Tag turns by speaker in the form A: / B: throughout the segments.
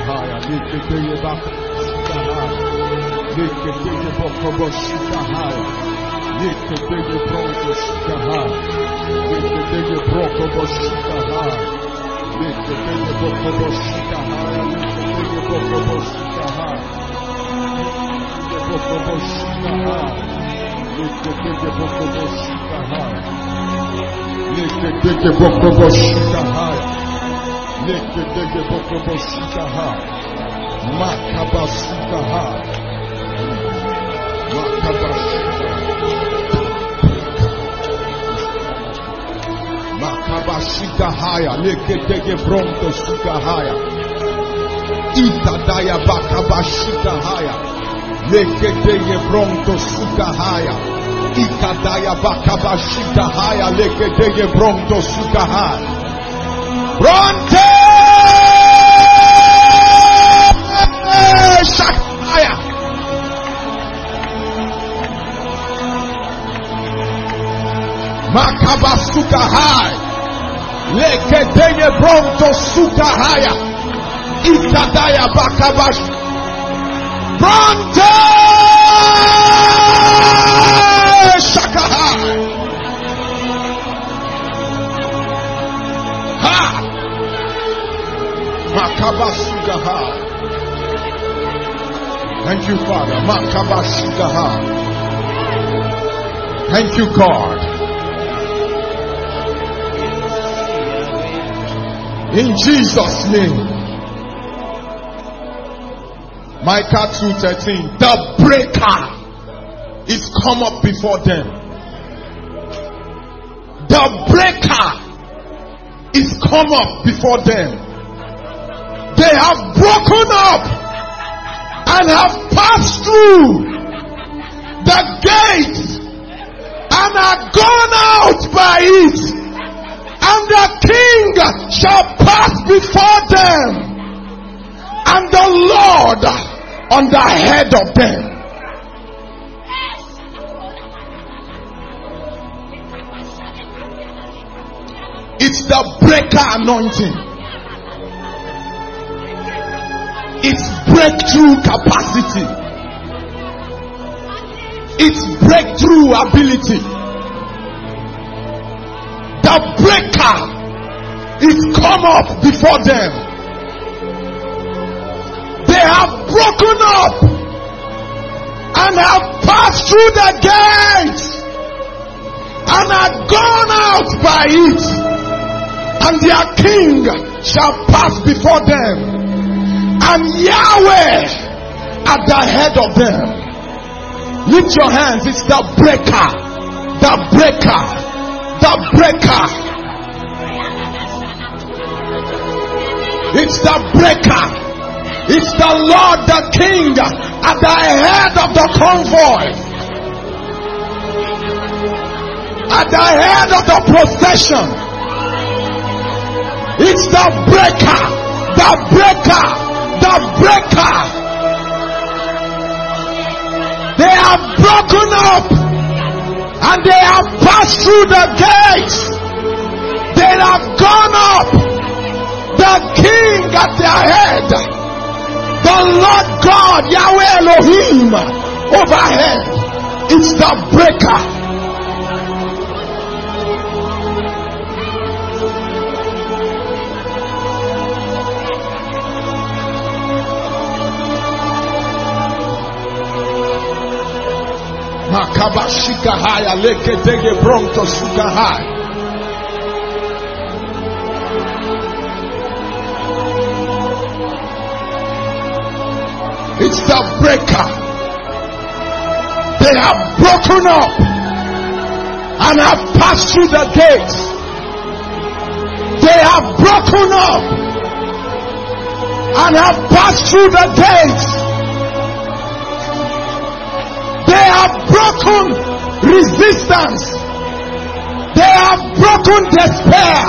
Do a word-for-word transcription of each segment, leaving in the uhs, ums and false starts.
A: Haya, Likete Bakashika Haya, Likete Bokoboshika Haya, Likete Bronkoshika Haya, Likete Brokoboshika Haya, Likete Bokoboshika Haya, Likete Bokoboshika Haya, Bokoboshika Haya, Likete Bokoboshika Haya, Likete Bokoboshika Haya, Likete Bokoboshika Haya, Makabashika Haya, Makabashika, Makabashika Haya, Likete Bronkoshika Haya, Itadaya Bakabashika Haya, Likete Bronkoshika Haya, Ikadaya Bakabashika Haya, Likete Bronkoshika Haya, Bronte Shakaya, Makabasuka Haya, Likete Bronkoshika Haya, Ikadaya Bakabash, Bronte Shakahai. Ha! Makabashigahai. Thank you, Father. Makabashigahai. Thank you, God. In Jesus' name. Micah two thirteen. The breaker is come up before them. The breaker is come up before them. They have broken up and have passed through the gate and are gone out by it, and the king shall pass before them, and the Lord on the head of them. It's the breaker anointing. It's breakthrough capacity. It's breakthrough ability. The breaker is come up before them. They have broken up and have passed through the gates and are gone out by it, and their king shall pass before them, and Yahweh at the head of them. Lift your hands. It's the breaker, the breaker, the breaker. It's the breaker. It's the Lord, the King, at the head of the convoy, at the head of the procession. It's the breaker, the breaker, the breaker. They have broken up and they have passed through the gates. They have gone up. The King at their head. The Lord God, Yahweh Elohim, overhead. It's the breaker. Makabashika haya leke dege bronto suka haya. It's the breaker. They have broken up and have passed through the gates. They have broken up and have passed through the gates. They have broken resistance. They have broken despair.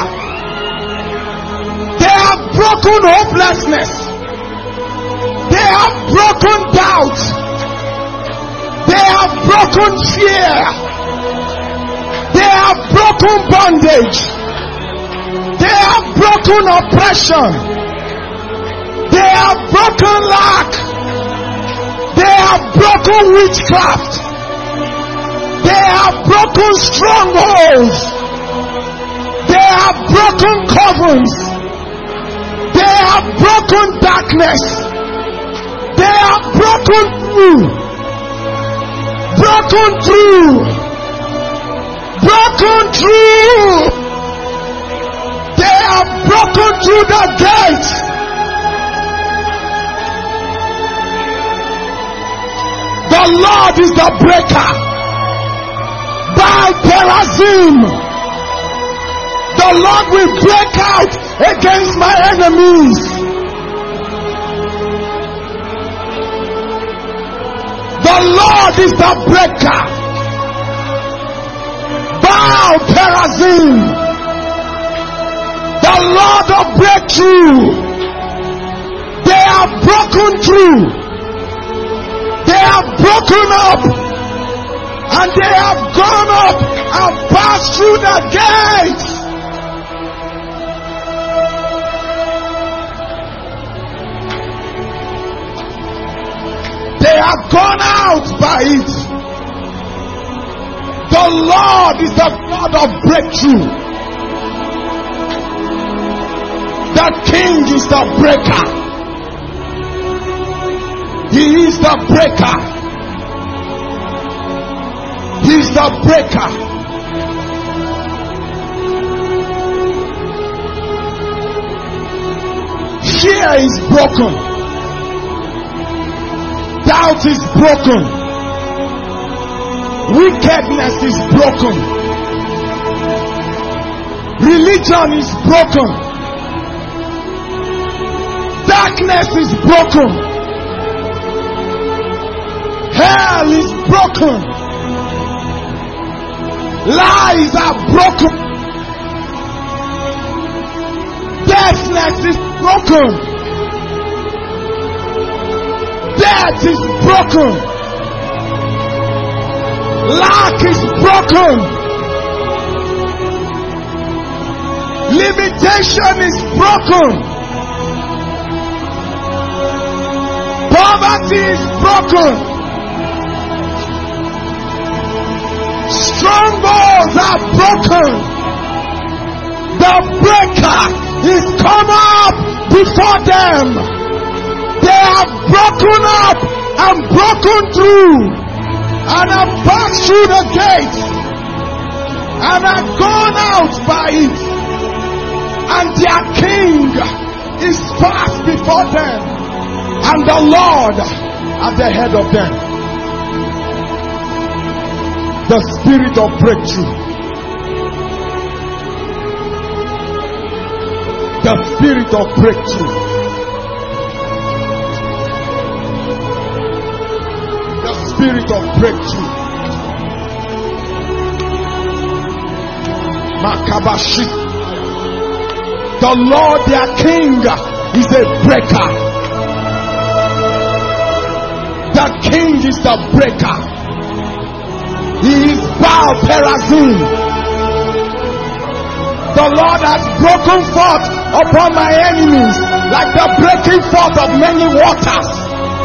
A: They have broken hopelessness. They have broken doubt. They have broken fear. They have broken bondage. They have broken oppression. They have broken lack. They have broken witchcraft. They have broken strongholds. They have broken covens. They have broken darkness. They have broken through. Broken through. Broken through. They have broken through the gate. The Lord is the breaker. By Perazim, the Lord will break out against my enemies. The Lord is the breaker. Baal Perazim, the Lord of breakthrough. They have broken through. They have broken up. And they have gone up and passed through the gates. They have gone out by it. The Lord is the God of breakthrough. The King is the breaker. He is the breaker. He is the breaker. Fear is broken. Doubt is broken. Wickedness is broken. Religion is broken. Darkness is broken. Hell is broken. Lies are broken. Deafness is broken. Death is broken. Lack is broken. Limitation is broken. Poverty is broken. Strongholds are broken. The breaker is come up before them. They have broken up and broken through and have passed through the gates and have gone out by it. And their king is passed before them, and the Lord at the head of them. The spirit of breakthrough. The spirit of breakthrough. The spirit of breakthrough. Makabashi. The Lord their King is a breaker. The King is the breaker. He is Baal Perazim. The Lord has broken forth upon my enemies like the breaking forth of many waters.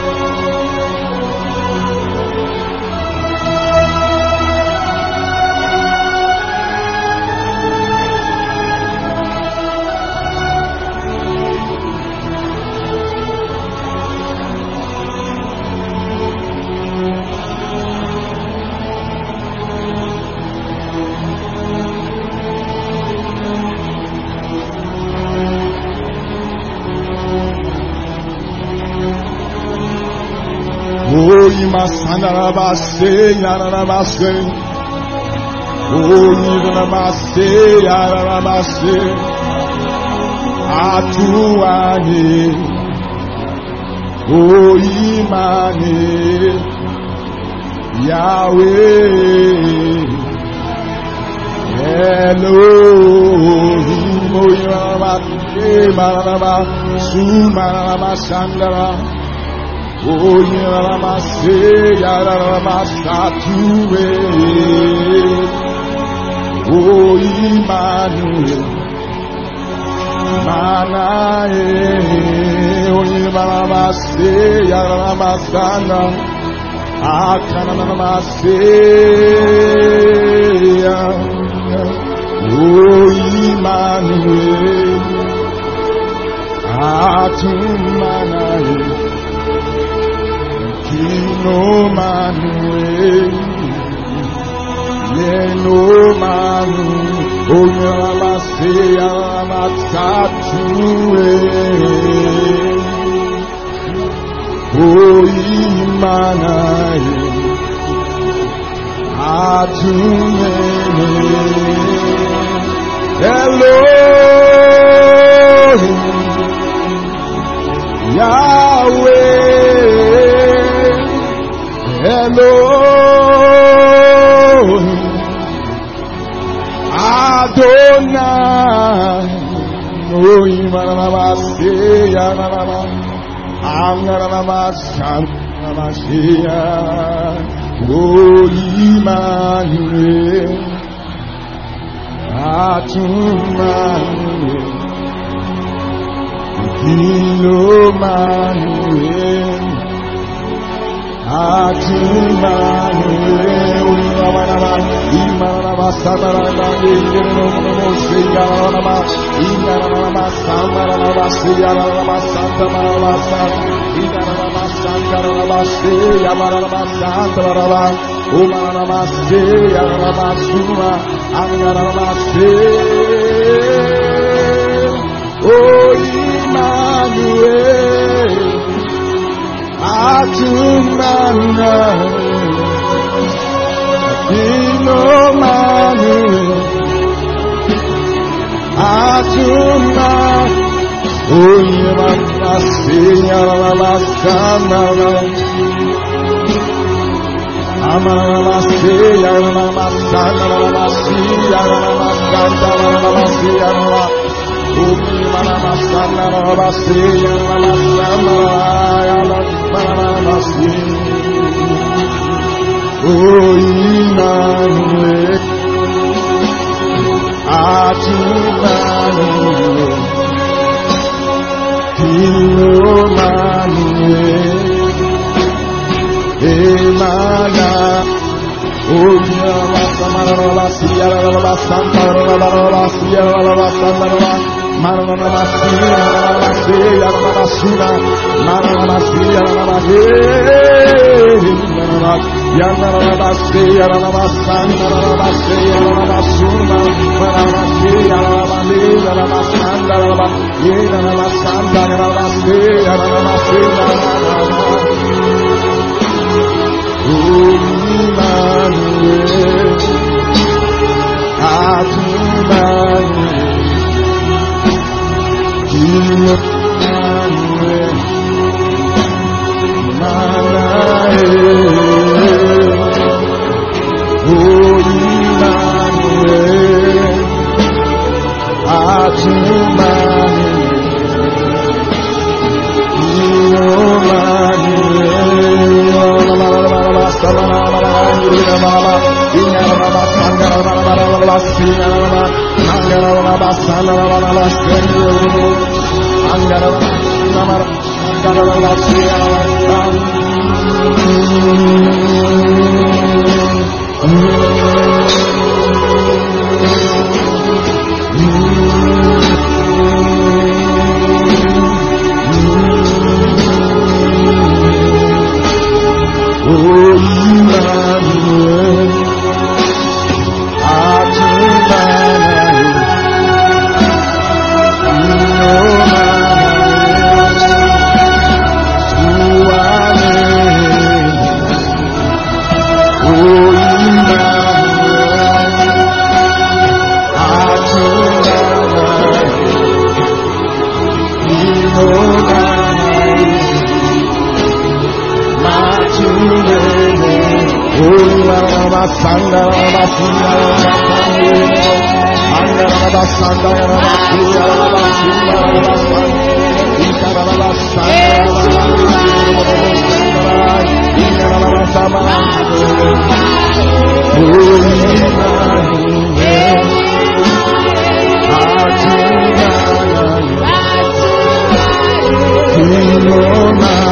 A: Masandarabase Yaramase Oyiramase Yaramase Atuane Oyimane Yahweh Elohim Oyiramase Maraba Sumarama Sandara Oh, Yaramase, Yaramasatue. Oh, Emmanuel, Manae, oh, Yaramase. Maseya Ramasana Akana Maseya O Emmanuel Atumanae Kino Manuel Yeno Manu O Maseya Ramasatue O Emmanuel Adonai Elohim Yahweh Elohim Adonai O Emmanuel O Emmanuel, Atumanuel, Kilomanuel, Atumanuel, Imanama Samarana, Imanama Samarana, Imanama Samarana, Imanama Samarana, Imanama Samarana, Imanama Samarana, Umanama Samarana, Suma, Anganama Samarana, O Emmanuel, Atumanuel. Inomanu Atuma Uyman Asiya Lavasana Amara Asiya Lavasana Lavasiya Lavasana Lavasiya Uyman Lavasana Lavasiya Lavasana Lavasiya O Emmanuel, Atumanuel, Kilomanuel, Emmanuel, O Emmanuel, Sierra Santa, Sierra Santa, Marana Sierra, Sierra Suna, Marana Sierra, Yana Rabasi, Yana Rabasan, Yana Rabasi, Yana Rabasuna, Rabasi, Yana Rabali, Yana Rabasan, Yana Rabasan, Yana Rabasi, Yana Rabasi, O Emmanuel, Atumanuel, Emmanuel, Manael. O Emmanuel, Atumanuel, Lord,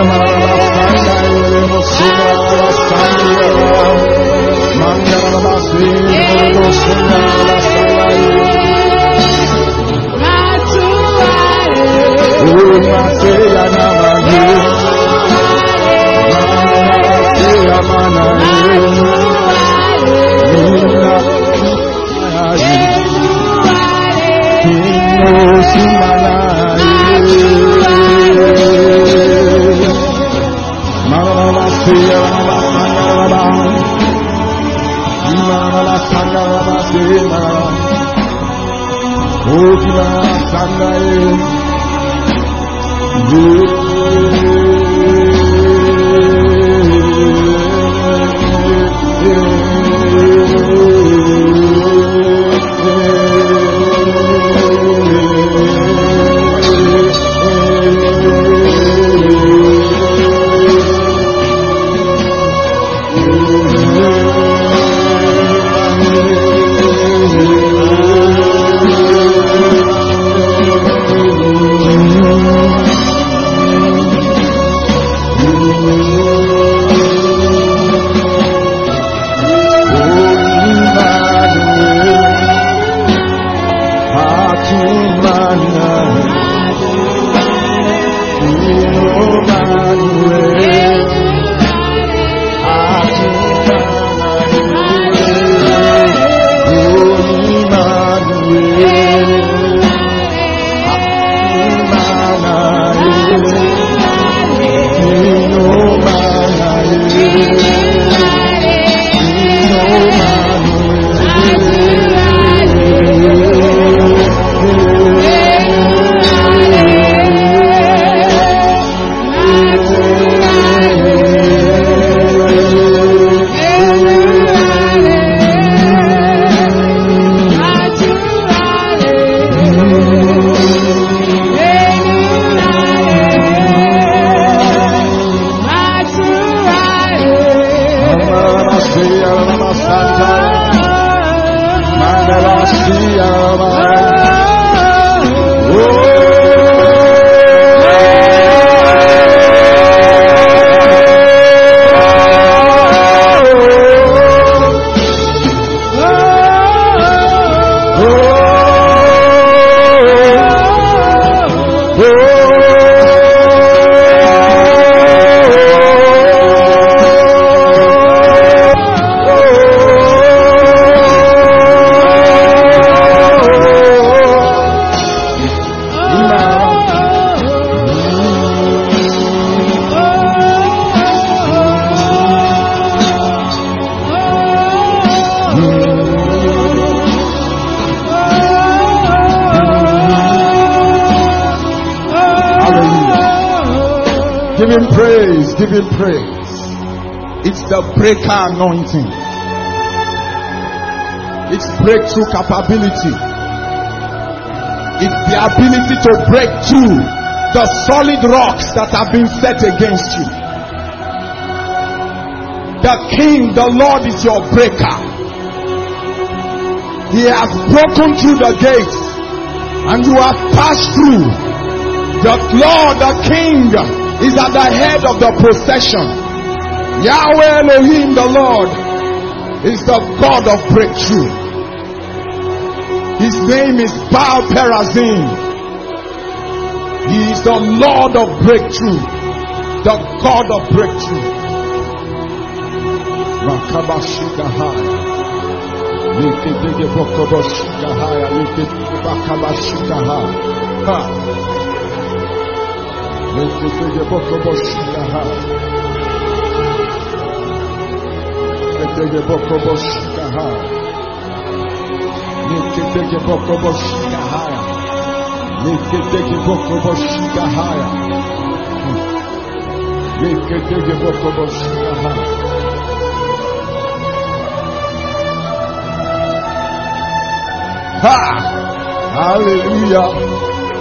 A: Give him praise, give him praise. It's the breaker anointing. It's breakthrough capability. It's the ability to break through the solid rocks that have been set against you. The King, the Lord is your breaker. He has broken through the gates and you have passed through. The Lord, the King, is at the head of the procession. Yahweh Elohim, the Lord, is the God of breakthrough. His name is Baal Perazim. He is the Lord of breakthrough, the God of breakthrough. Ha! Hallelujah.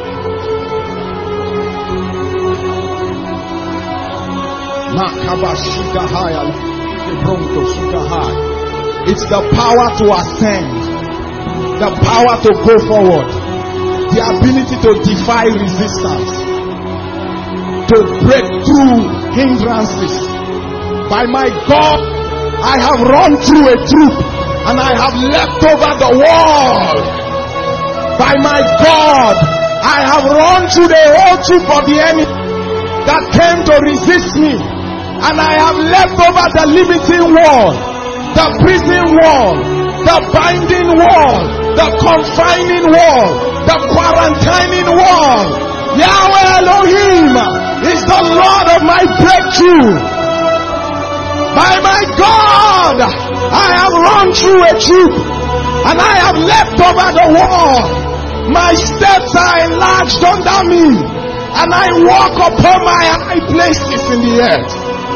A: It's the power to ascend, the power to go forward, the ability to defy resistance, to break through hindrances. By my God, I have run through a troop and I have leapt over the wall. By my God, I have run through the whole troop of the enemy that came to resist me, and I have leapt over the limiting wall, the prison wall, the binding wall, the confining wall, the quarantining wall. Yahweh Elohim is the Lord of my breakthrough. By my God, I have run through a troop and I have leapt over the wall. My steps are enlarged under me, and I walk upon my high places in the earth.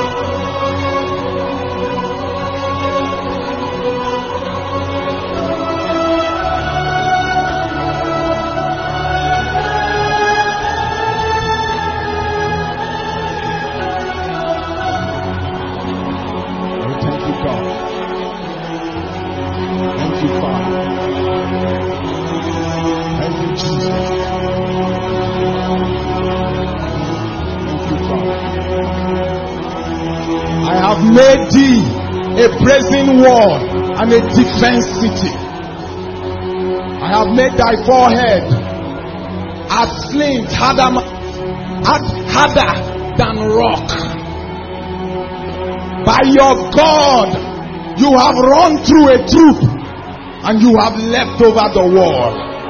A: Made thee a brazen wall and a defense city. I have made thy forehead as flint, harder, harder than rock. By your God, you have run through a troop and you have leapt over the wall.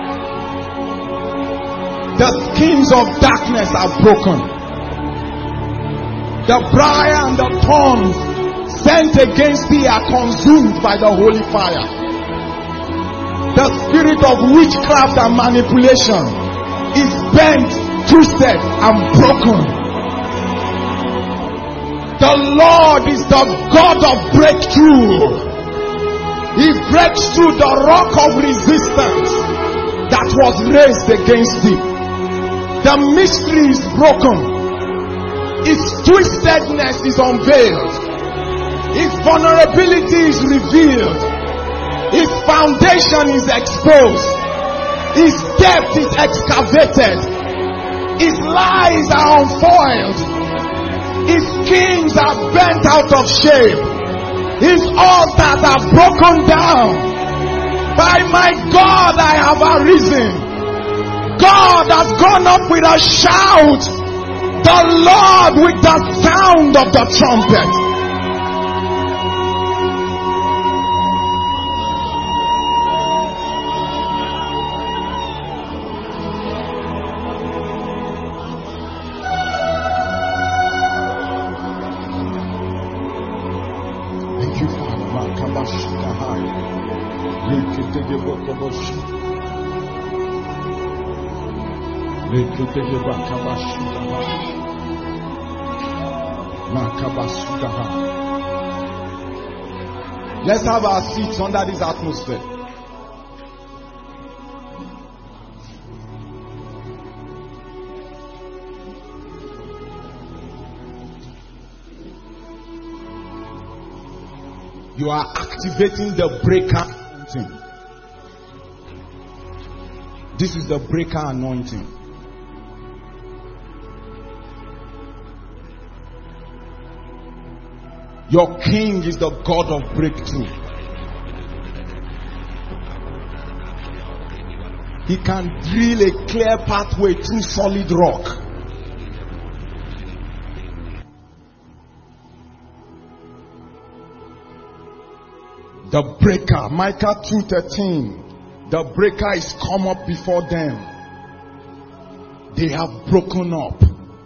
A: The schemes of darkness are broken. The briar and the thorns sent against thee are consumed by the holy fire. The spirit of witchcraft and manipulation is bent, twisted, and broken. The Lord is the God of breakthrough. He breaks through the rock of resistance that was raised against thee. The mystery is broken. Its twistedness is unveiled. Its vulnerability is revealed. Its foundation is exposed. Its depth is excavated. Its lies are unfoiled. Its kings are bent out of shape. Its altars are broken down. By my God, I have arisen. God has gone up with a shout. The Lord with the sound of the trumpet. Thank you, Father. Let's have our seats under this atmosphere. You are activating the breaker anointing. This is the breaker anointing. Your king is the God of breakthrough. He can drill a clear pathway through solid rock. The breaker, Micah two thirteen. The breaker is come up before them. They have broken up.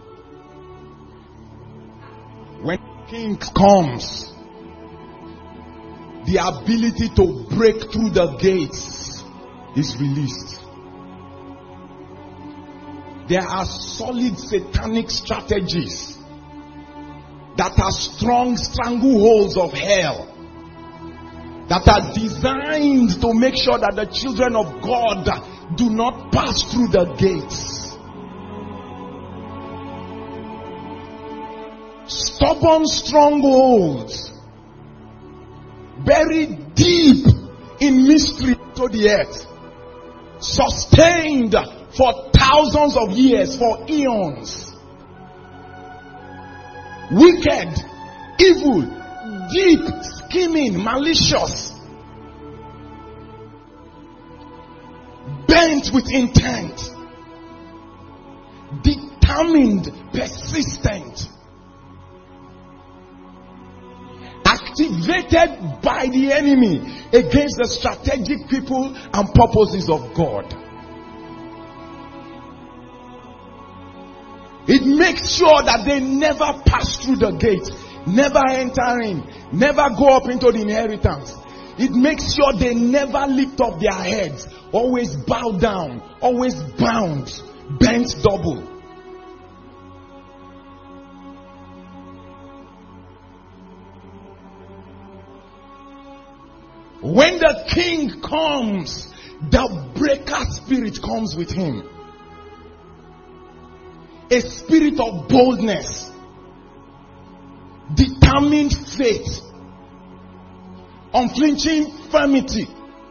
A: When King comes, the ability to break through the gates is released. There are solid satanic strategies that are strong strangleholds of hell that are designed to make sure that the children of God do not pass through the gates. Stubborn strongholds buried deep in mystery to the earth, sustained for thousands of years, for eons. wicked, evil, deep, scheming, malicious, bent with intent, determined, persistent, activated by the enemy against the strategic people and purposes of God. It makes sure that they never pass through the gate, never enter in, never go up into the inheritance. It makes sure they never lift up their heads, always bow down, always bound, bent double. When the king comes, the breaker spirit comes with him. A spirit of boldness, determined faith, unflinching firmity,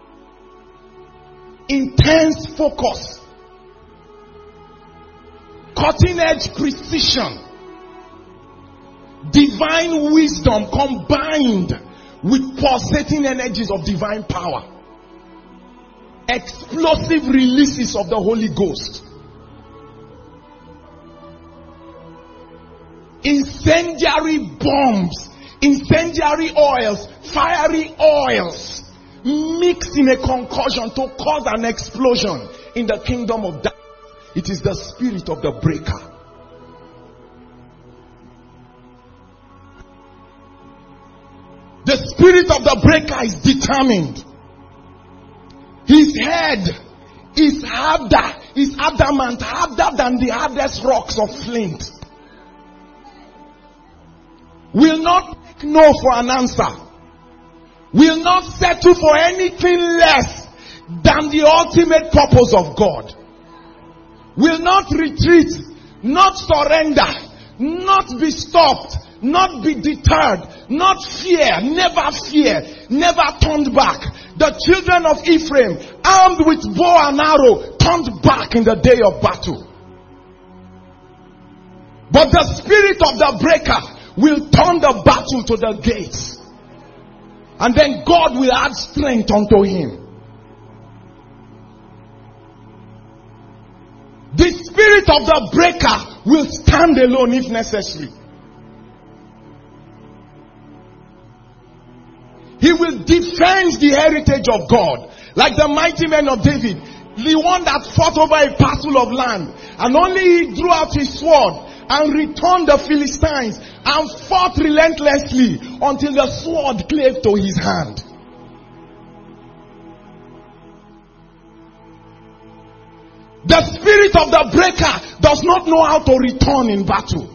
A: intense focus, cutting edge precision, divine wisdom combined with pulsating energies of divine power, explosive releases of the Holy Ghost, incendiary bombs, incendiary oils, fiery oils mixed in a concussion to cause an explosion in the kingdom of darkness. It is the spirit of the breaker. The spirit of the breaker is determined. His head is harder, is adamant, harder than the hardest rocks of flint. Will not take no for an answer. Will not settle for anything less than the ultimate purpose of God. Will not retreat, not surrender, not be stopped, not be deterred, not fear, never fear, never turned back. The children of Ephraim, armed with bow and arrow, turned back in the day of battle. But the spirit of the breaker will turn the battle to the gates. And then God will add strength unto him. The spirit of the breaker will stand alone if necessary. He will defend the heritage of God. Like the mighty men of David. The one that fought over a parcel of land. And only he drew out his sword and returned the Philistines and fought relentlessly until the sword clave to his hand. The spirit of the breaker does not know how to return in battle.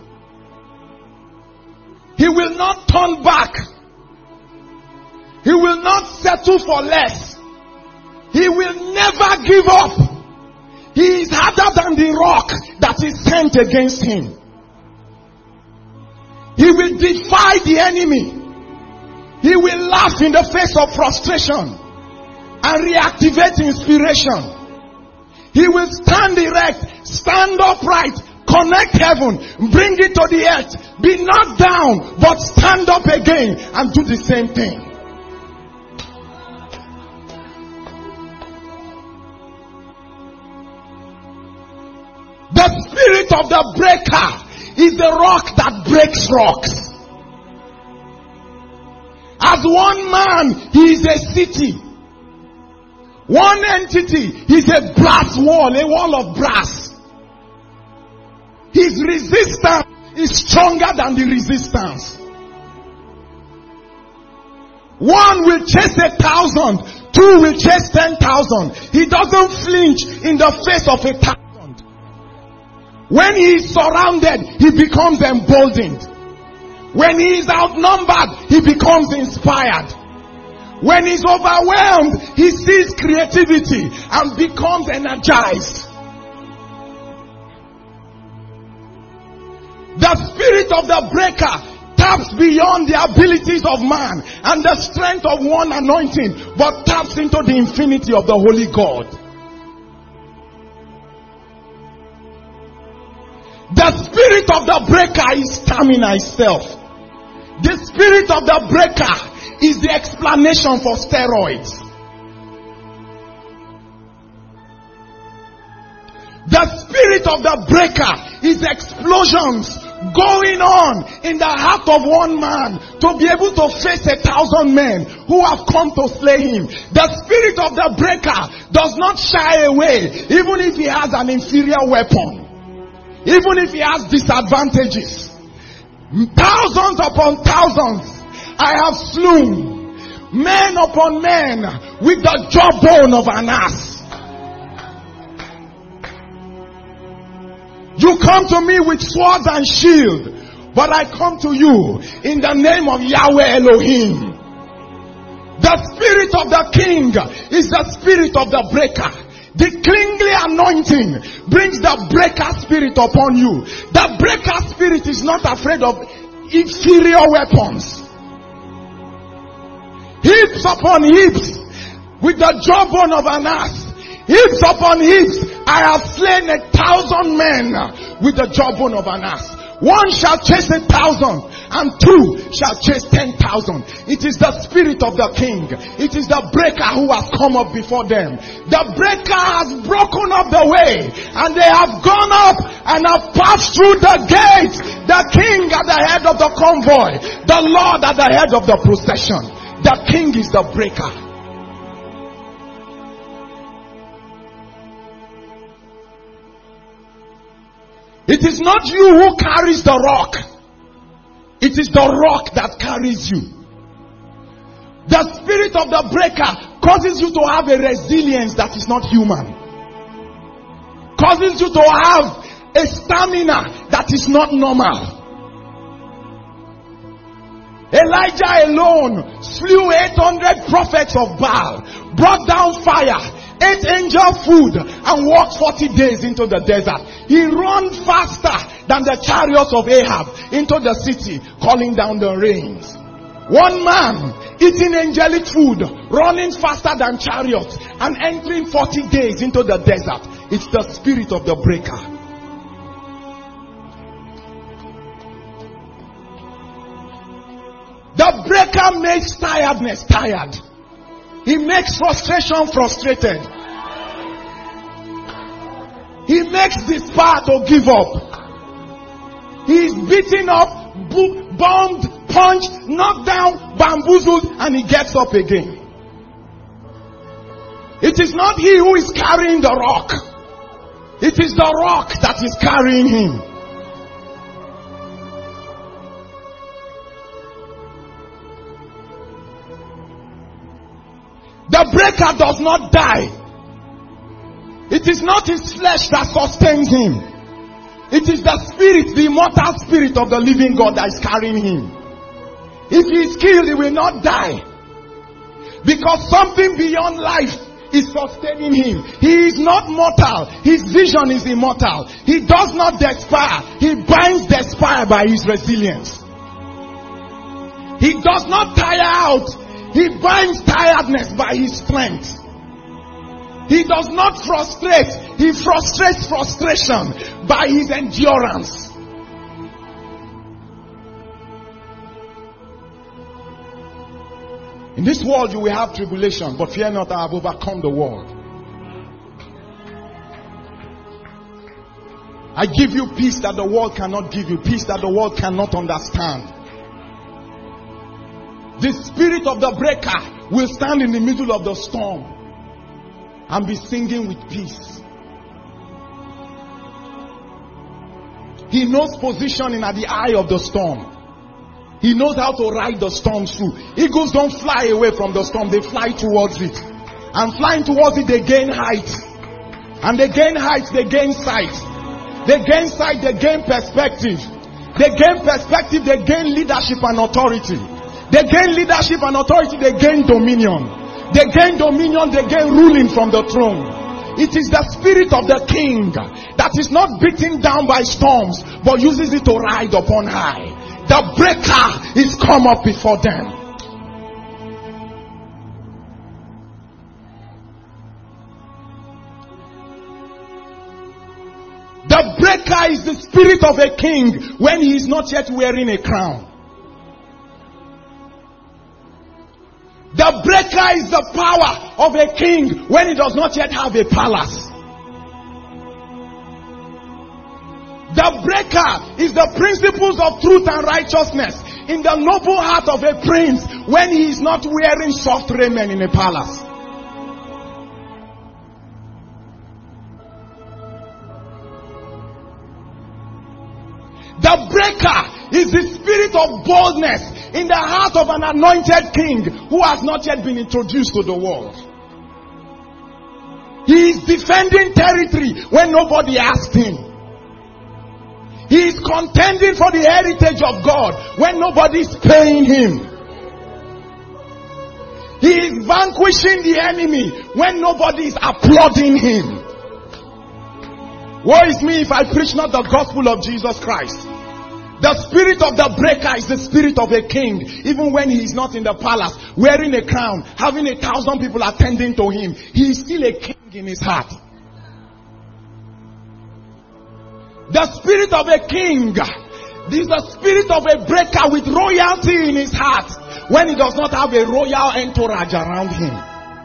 A: He will not turn back. He will not settle for less. He will never give up. He is harder than the rock that is sent against him. He will defy the enemy. He will laugh in the face of frustration and reactivate inspiration. He will stand erect, stand upright, connect heaven, bring it to the earth, be knocked down, but stand up again and do the same thing. The spirit of the breaker is the rock that breaks rocks. As one man, he is a city. One entity is a brass wall, a wall of brass. His resistance is stronger than the resistance. One will chase a thousand, two will chase ten thousand. He doesn't flinch in the face of a thousand. When he is surrounded, he becomes emboldened. When he is outnumbered, he becomes inspired. When he's overwhelmed, he sees creativity and becomes energized. The spirit of the breaker taps beyond the abilities of man and the strength of one anointing, but taps into the infinity of the Holy God. The spirit spirit of the breaker is stamina itself. The spirit of the breaker is the explanation for steroids. The spirit of the breaker is explosions going on in the heart of one man to be able to face a thousand men who have come to slay him. The spirit of the breaker does not shy away, even if he has an inferior weapon, even if he has disadvantages. Thousands upon thousands I have slewn, men upon men, with the jawbone of an ass. You come to me with swords and shield, but I come to you in the name of Yahweh Elohim. The spirit of the king is the spirit of the breaker. The kingly anointing brings the breaker spirit upon you. The breaker spirit is not afraid of inferior weapons. Heaps upon heaps, with the jawbone of an ass. Heaps upon heaps, I have slain a thousand men with the jawbone of an ass. One shall chase a thousand, and two shall chase ten thousand. It is the spirit of the king. It is the breaker who has come up before them. The breaker has broken up the way, and they have gone up and have passed through the gates. The king at the head of the convoy, the Lord at the head of the procession. The king is the breaker. It is not you who carries the rock. It is the rock that carries you. The spirit of the breaker causes you to have a resilience that is not human. Causes you to have a stamina that is not normal. Elijah alone slew eight hundred prophets of Baal, brought down fire, ate angel food, and walked forty days into the desert. He ran faster than the chariots of Ahab into the city, calling down the rains. One man eating angelic food, running faster than chariots, and entering forty days into the desert. It's the spirit of the breaker. The breaker makes tiredness tired. He makes frustration frustrated. He makes despair to give up. He is beaten up, bombed, punched, knocked down, bamboozled, and he gets up again. It is not he who is carrying the rock. It is the rock that is carrying him. The breaker does not die. It is not his flesh that sustains him. It is the spirit, the immortal spirit of the living God that is carrying him. If he is killed, he will not die. Because something beyond life is sustaining him. He is not mortal. His vision is immortal. He does not despair. He binds despair by his resilience. He does not tire out. He binds tiredness by his strength. He does not frustrate. He frustrates frustration by his endurance. In this world you will have tribulation, but fear not, I have overcome the world. I give you peace that the world cannot give you, peace that the world cannot understand. The spirit of the breaker will stand in the middle of the storm and be singing with peace. He knows positioning at the eye of the storm. He knows how to ride the storm through. Eagles don't fly away from the storm, they fly towards it. And flying towards it, they gain height. And they gain height, they gain sight. They gain sight, they gain perspective. They gain perspective, they gain leadership and authority. They gain leadership and authority, they gain dominion. They gain dominion, they gain ruling from the throne. It is the spirit of the king that is not beaten down by storms, but uses it to ride upon high. The breaker is come up before them. The breaker is the spirit of a king when he is not yet wearing a crown. The breaker is the power of a king when he does not yet have a palace. The breaker is the principles of truth and righteousness in the noble heart of a prince when he is not wearing soft raiment in a palace. The breaker is the spirit of boldness in the heart of an anointed king who has not yet been introduced to the world. He is defending territory when nobody asked him. He is contending for the heritage of God when nobody is paying him. He is vanquishing the enemy when nobody is applauding him. Woe is me if I preach not the gospel of Jesus Christ. The spirit of the breaker is the spirit of a king, even when he is not in the palace, wearing a crown, having a thousand people attending to him. He is still a king in his heart. The spirit of a king is the spirit of a breaker with royalty in his heart when he does not have a royal entourage around him.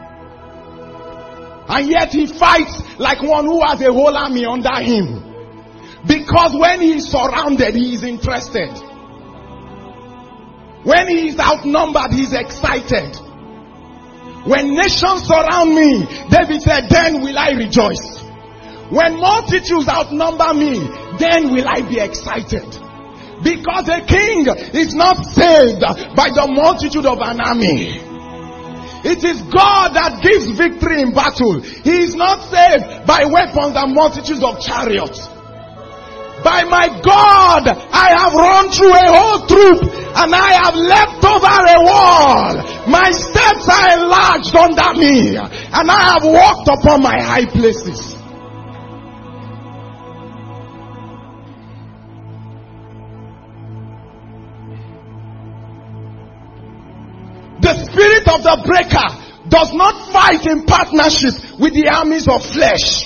A: And yet he fights like one who has a whole army under him. Because when he is surrounded, he is interested. When he is outnumbered, he is excited. When nations surround me, David said, then will I rejoice. When multitudes outnumber me, then will I be excited. Because a king is not saved by the multitude of an army. It is God that gives victory in battle. He is not saved by weapons and multitudes of chariots. By my God, I have run through a whole troop and I have leapt over a wall. My steps are enlarged under me and I have walked upon my high places. The spirit of the breaker does not fight in partnership with the armies of flesh.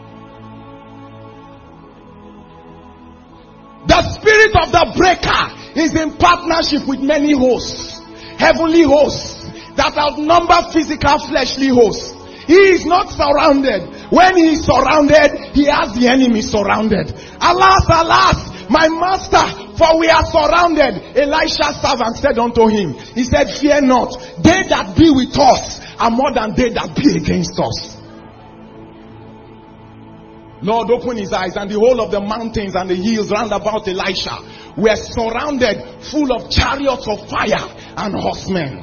A: The spirit of the breaker is in partnership with many hosts, heavenly hosts that outnumber physical fleshly hosts. He is not surrounded. When he is surrounded, he has the enemy surrounded. Alas, alas, my master, for we are surrounded. Elisha's servant said unto him, he said, fear not, they that be with us are more than they that be against us. Lord, open his eyes, and the whole of the mountains and the hills round about Elisha were surrounded, full of chariots of fire and horsemen.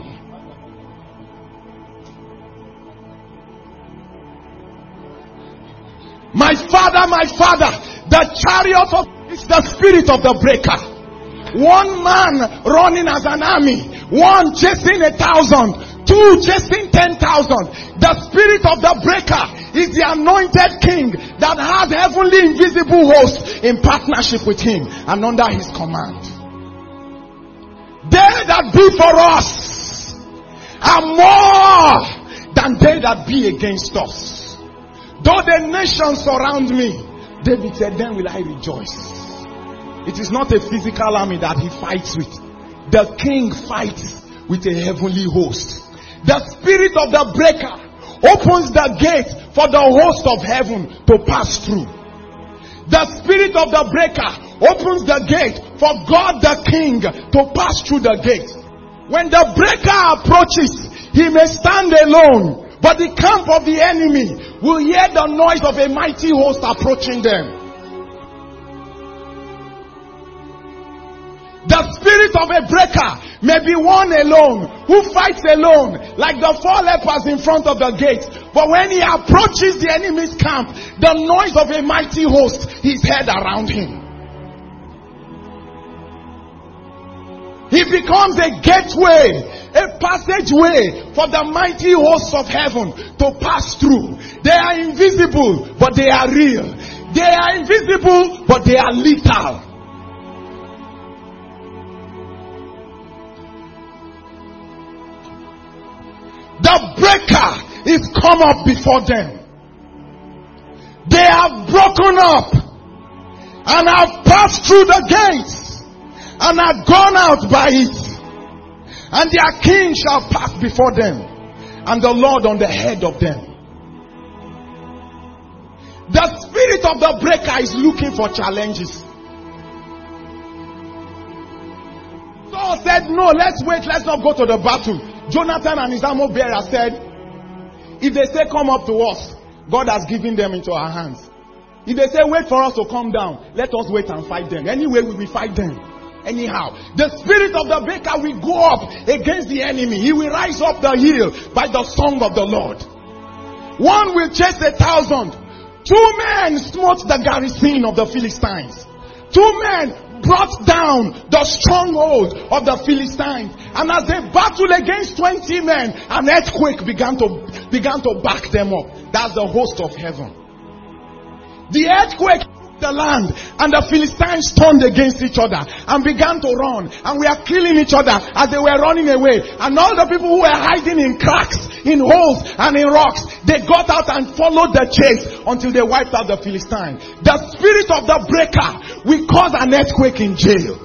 A: My father, my father, the chariot of is the spirit of the breaker. One man running as an army, one chasing a thousand, two chasing ten thousand. The spirit of the breaker is the anointed king that has heavenly invisible hosts in partnership with him and under his command. They that be for us are more than they that be against us. Though the nations surround me, David said, then will I rejoice. It is not a physical army that he fights with. The king fights with a heavenly host. The spirit of the breaker opens the gate for the host of heaven to pass through. The spirit of the breaker opens the gate for God the king to pass through the gate. When the breaker approaches, he may stand alone, but the camp of the enemy will hear the noise of a mighty host approaching them. The spirit of a breaker may be one alone, who fights alone, like the four lepers in front of the gate. But when he approaches the enemy's camp, the noise of a mighty host is heard around him. He becomes a gateway, a passageway for the mighty hosts of heaven to pass through. They are invisible, but they are real. They are invisible, but they are lethal. The breaker is come up before them. They have broken up and have passed through the gates and are gone out by it. And their king shall pass before them, and the Lord on the head of them. The spirit of the breaker is looking for challenges. Saul said, no, let's wait, let's not go to the battle. Jonathan and his armor bearer said, if they say come up to us, God has given them into our hands. If they say wait for us to come down, let us wait and fight them. Anyway, we will fight them. Anyhow, the spirit of the breaker will go up against the enemy. He will rise up the hill by the song of the Lord. One will chase a thousand. Two men smote the garrison of the Philistines. Two men brought down the stronghold of the Philistines. And as they battled against twenty men, an earthquake began to, began to back them up. That's the host of heaven. The earthquake the land, and the Philistines turned against each other and began to run, and we are killing each other as they were running away. And all the people who were hiding in cracks, in holes and in rocks, they got out and followed the chase until they wiped out the Philistines. The spirit of the breaker will cause an earthquake in jail.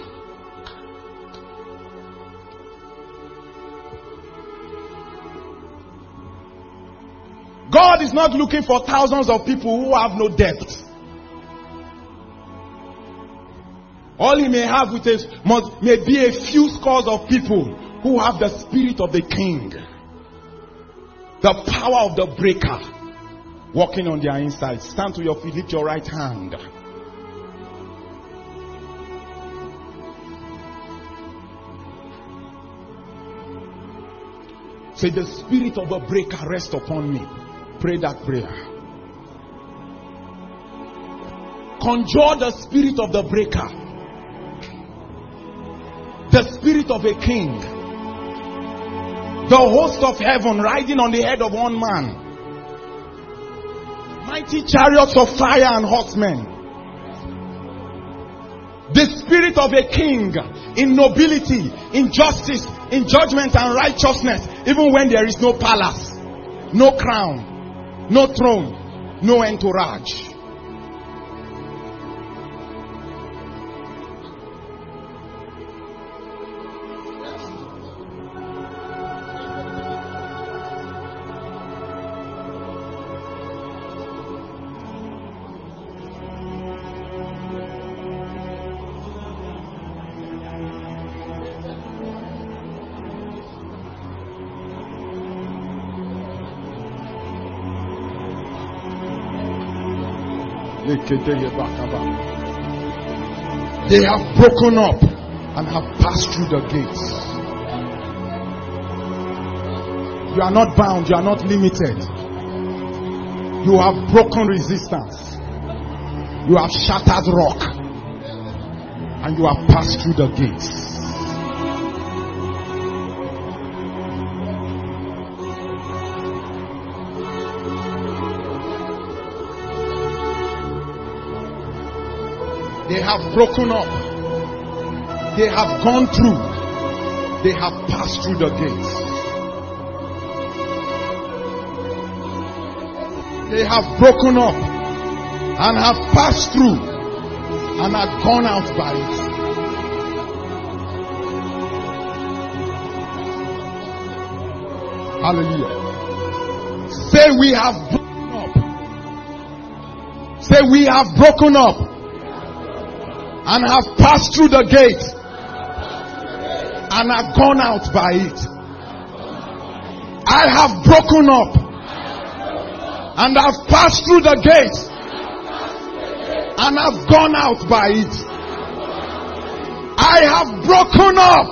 A: God is not looking for thousands of people who have no depth. All he may have with us must may be a few scores of people who have the spirit of the king, the power of the breaker working on their inside. Stand to your feet, lift your right hand. Say, the spirit of the breaker rest upon me. Pray that prayer. Conjure the spirit of the breaker. The spirit of a king. The host of heaven riding on the head of one man. Mighty chariots of fire and horsemen. The spirit of a king in nobility, in justice, in judgment and righteousness, even when there is no palace, no crown, no throne, no entourage. They have broken up and have passed through the gates. You are not bound, you are not limited. You have broken resistance. You have shattered rock. And you have passed through the gates. They have broken up. They have gone through. They have passed through the gates. They have broken up and have passed through and have gone out by it. Hallelujah. Say, we have broken up. Say, we have broken up and have passed through the gate and have gone out by it. I have broken up and have passed through the gate and have gone out by it. I have broken up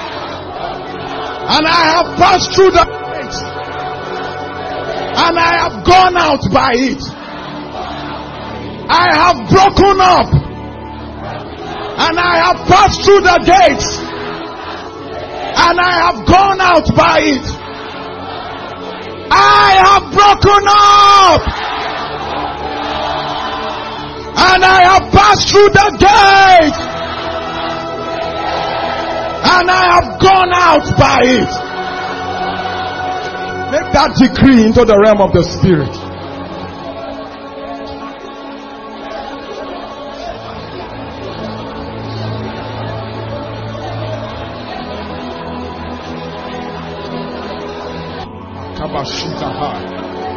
A: and I have passed through the gate and I have gone out by it. I have broken up and I have passed through the gates and I have gone out by it. I have broken up and I have passed through the gates and I have gone out by it. Make that decree into the realm of the spirit. bakabashika hai.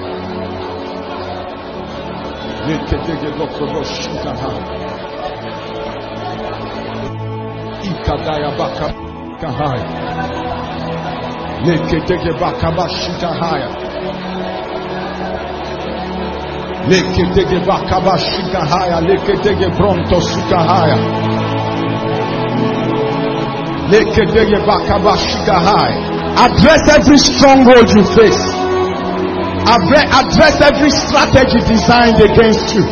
A: Leketege bokoboshika hai. Ikadaya bakabashika hai. Leketege bakabashika hai. Leketege bakabashika hai. Leketege bronto suka hai. Leketege bakabashika hai. Address every stronghold you face. Address every strategy designed against you.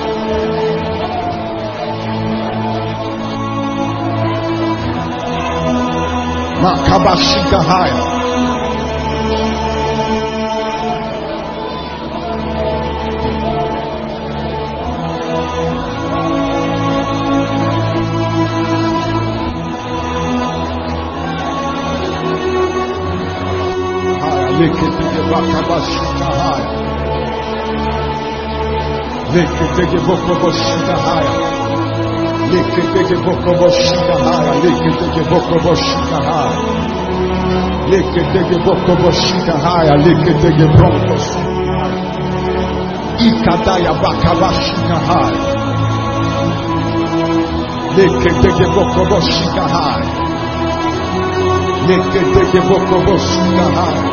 A: Makabashika haya. Leketege bakabashika haya. Leketege bokoboshika haya. Leketege bokoboshika haya. Leketege bokoboshika haya. Leketege bokoboshika haya. Leketege bronkos. Ikadaya bakabashika haya. Leketege bokoboshika haya. Leketege bokoboshika haya.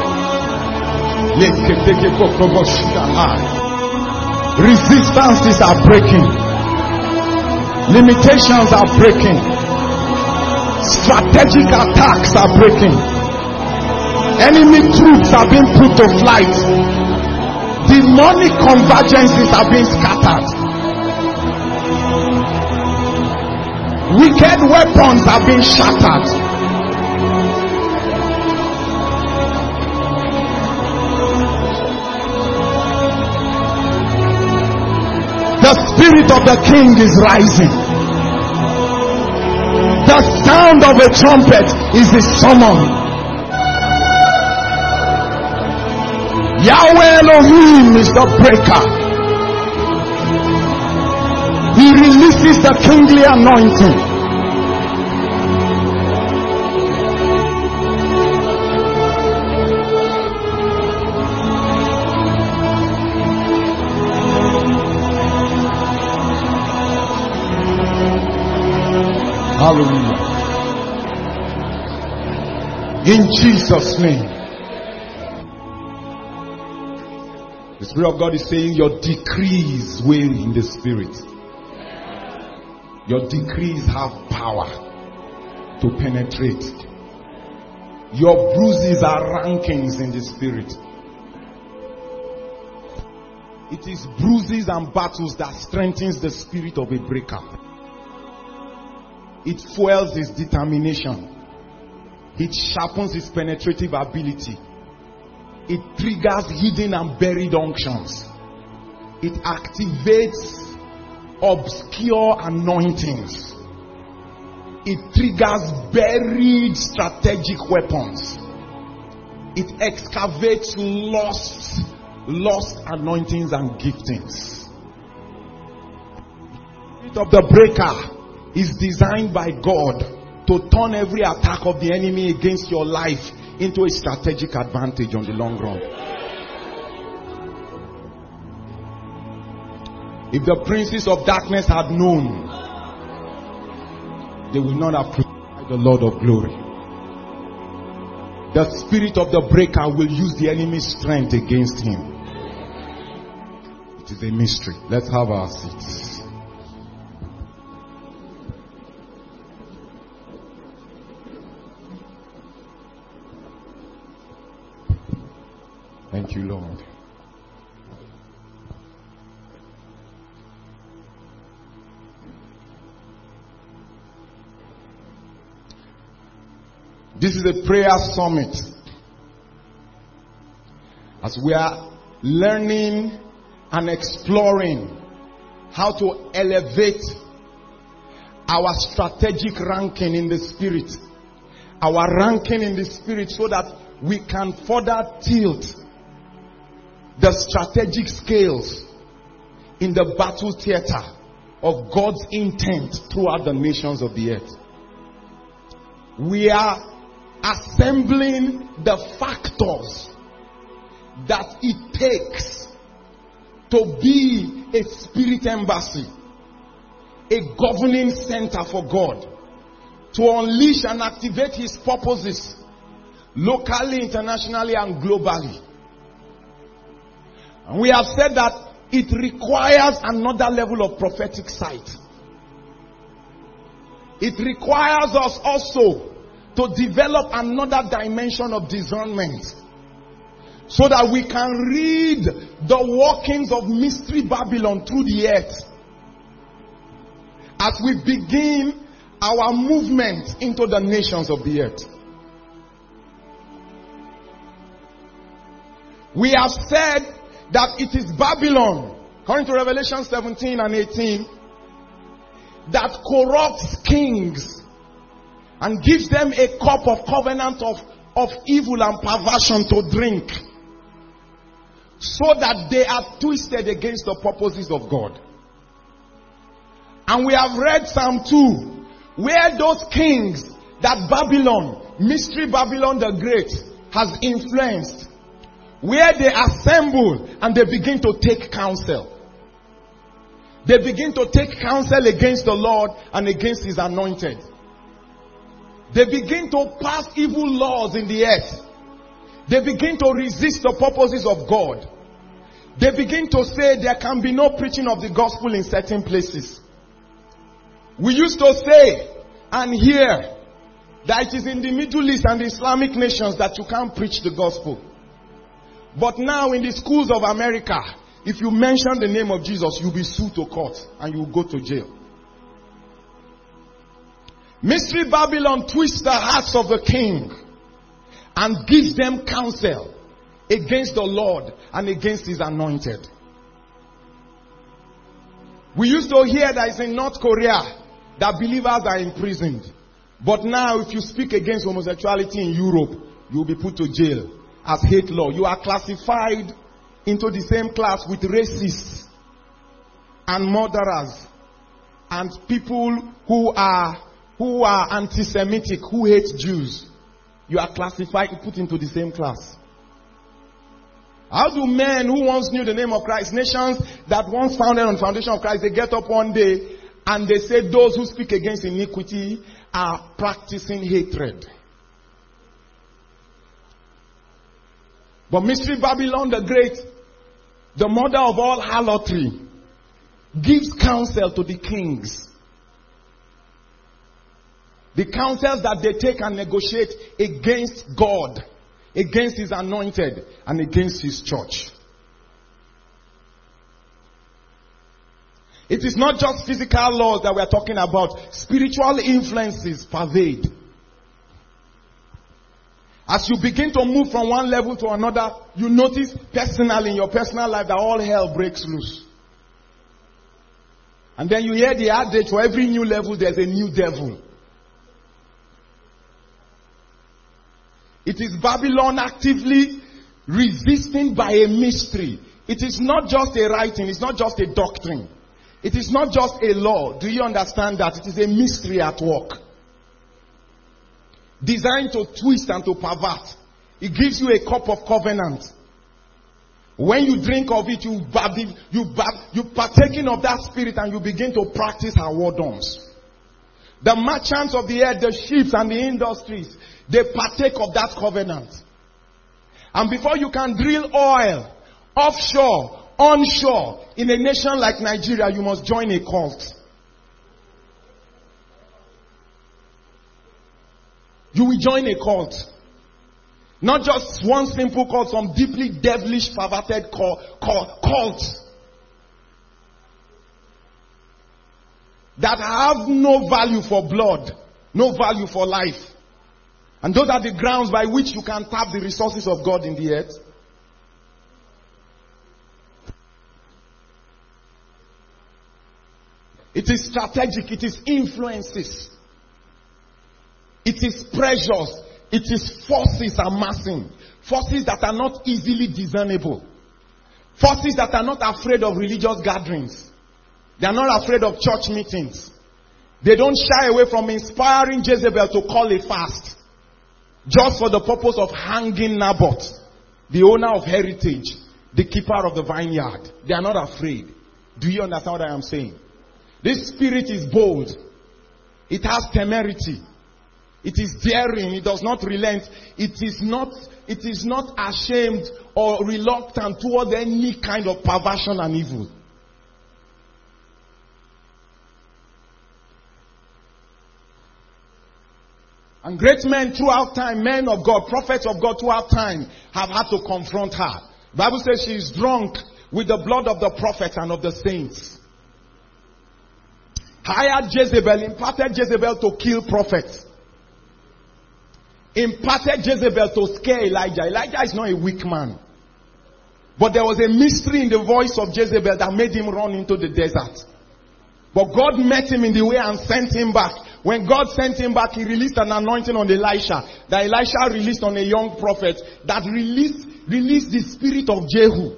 A: Resistances are breaking. Limitations are breaking. Strategic attacks are breaking. Enemy troops are being put to flight. Demonic convergences are being scattered. Wicked weapons are being shattered. The spirit of the king is rising. The sound of a trumpet is the summon. Yahweh Elohim is the breaker. He releases the kingly anointing. Hallelujah. In Jesus' name. The Spirit of God is saying your decrees weigh in the Spirit. Your decrees have power to penetrate. Your bruises are rankings in the Spirit. It is bruises and battles that strengthens the spirit of a breaker. It fuels his determination. It sharpens his penetrative ability. It triggers hidden and buried unctions. It activates obscure anointings. It triggers buried strategic weapons. It excavates lost, lost anointings and giftings. The spirit of the breaker is designed by God to turn every attack of the enemy against your life into a strategic advantage on the long run. If the princes of darkness had known, they would not have crucified the Lord of glory. The spirit of the breaker will use the enemy's strength against him. It is a mystery. Let's have our seats. Thank you, Lord. This is a prayer summit. As we are learning and exploring how to elevate our strategic ranking in the spirit, our ranking in the spirit, so that we can further tilt the strategic scales in the battle theater of God's intent throughout the nations of the earth. We are assembling the factors that it takes to be a spirit embassy, a governing center for God, to unleash and activate His purposes locally, internationally, and globally. And we have said that it requires another level of prophetic sight. It requires us also to develop another dimension of discernment, so that we can read the workings of Mystery Babylon through the earth as we begin our movement into the nations of the earth. We have said that it is Babylon, according to Revelation seventeen and eighteen, that corrupts kings and gives them a cup of covenant of, of evil and perversion to drink, so that they are twisted against the purposes of God. And we have read Psalm two, where those kings that Babylon, Mystery Babylon the Great, has influenced, where they assemble and they begin to take counsel. They begin to take counsel against the Lord and against His anointed. They begin to pass evil laws in the earth. They begin to resist the purposes of God. They begin to say there can be no preaching of the gospel in certain places. We used to say and hear that it is in the Middle East and the Islamic nations that you can't preach the gospel. But now in the schools of America, if you mention the name of Jesus, you'll be sued to court and you'll go to jail. Mystery Babylon twists the hearts of the king and gives them counsel against the Lord and against His anointed. We used to hear that it's in North Korea that believers are imprisoned. But now if you speak against homosexuality in Europe, you'll be put to jail as hate law. You are classified into the same class with racists and murderers and people who are who are anti-Semitic, who hate Jews. You are classified, put into the same class. How do men who once knew the name of Christ, nations that once founded on the foundation of Christ, they get up one day and they say those who speak against iniquity are practicing hatred? But Mystery Babylon the Great, the mother of all harlotry, gives counsel to the kings. The counsels that they take and negotiate against God, against His anointed, and against His church. It is not just physical laws that we are talking about. Spiritual influences pervade. As you begin to move from one level to another, you notice personally in your personal life that all hell breaks loose. And then you hear the adage, for every new level there's a new devil. It is Babylon actively resisting by a mystery. It is not just a writing, it's not just a doctrine. It is not just a law. Do you understand that? It is a mystery at work, designed to twist and to pervert. It gives you a cup of covenant. When you drink of it, you you you partaking of that spirit and you begin to practice our whoredoms. The merchants of the earth, the ships and the industries, they partake of that covenant. And before you can drill oil offshore, onshore, in a nation like Nigeria, you must join a cult. You will join a cult. Not just one simple cult, some deeply devilish, perverted cults that have no value for blood, no value for life. And those are the grounds by which you can tap the resources of God in the earth. It is strategic, it is influences. It is pressures. It is forces amassing. Forces that are not easily discernible. Forces that are not afraid of religious gatherings. They are not afraid of church meetings. They don't shy away from inspiring Jezebel to call a fast, just for the purpose of hanging Naboth. the owner of heritage, the keeper of the vineyard. They are not afraid. Do you understand what I am saying? This spirit is bold. It has temerity. It is daring. It does not relent. It is not, it is not ashamed or reluctant toward any kind of perversion and evil. And great men throughout time, men of God, prophets of God throughout time, have had to confront her. The Bible says she is drunk with the blood of the prophets and of the saints. Hired Jezebel, imparted Jezebel to kill prophets. Imparted Jezebel to scare Elijah. Elijah is not a weak man. But there was a mystery in the voice of Jezebel that made him run into the desert. But God met him in the way and sent him back. When God sent him back, he released an anointing on Elisha. That Elisha released on a young prophet. That released, released the spirit of Jehu.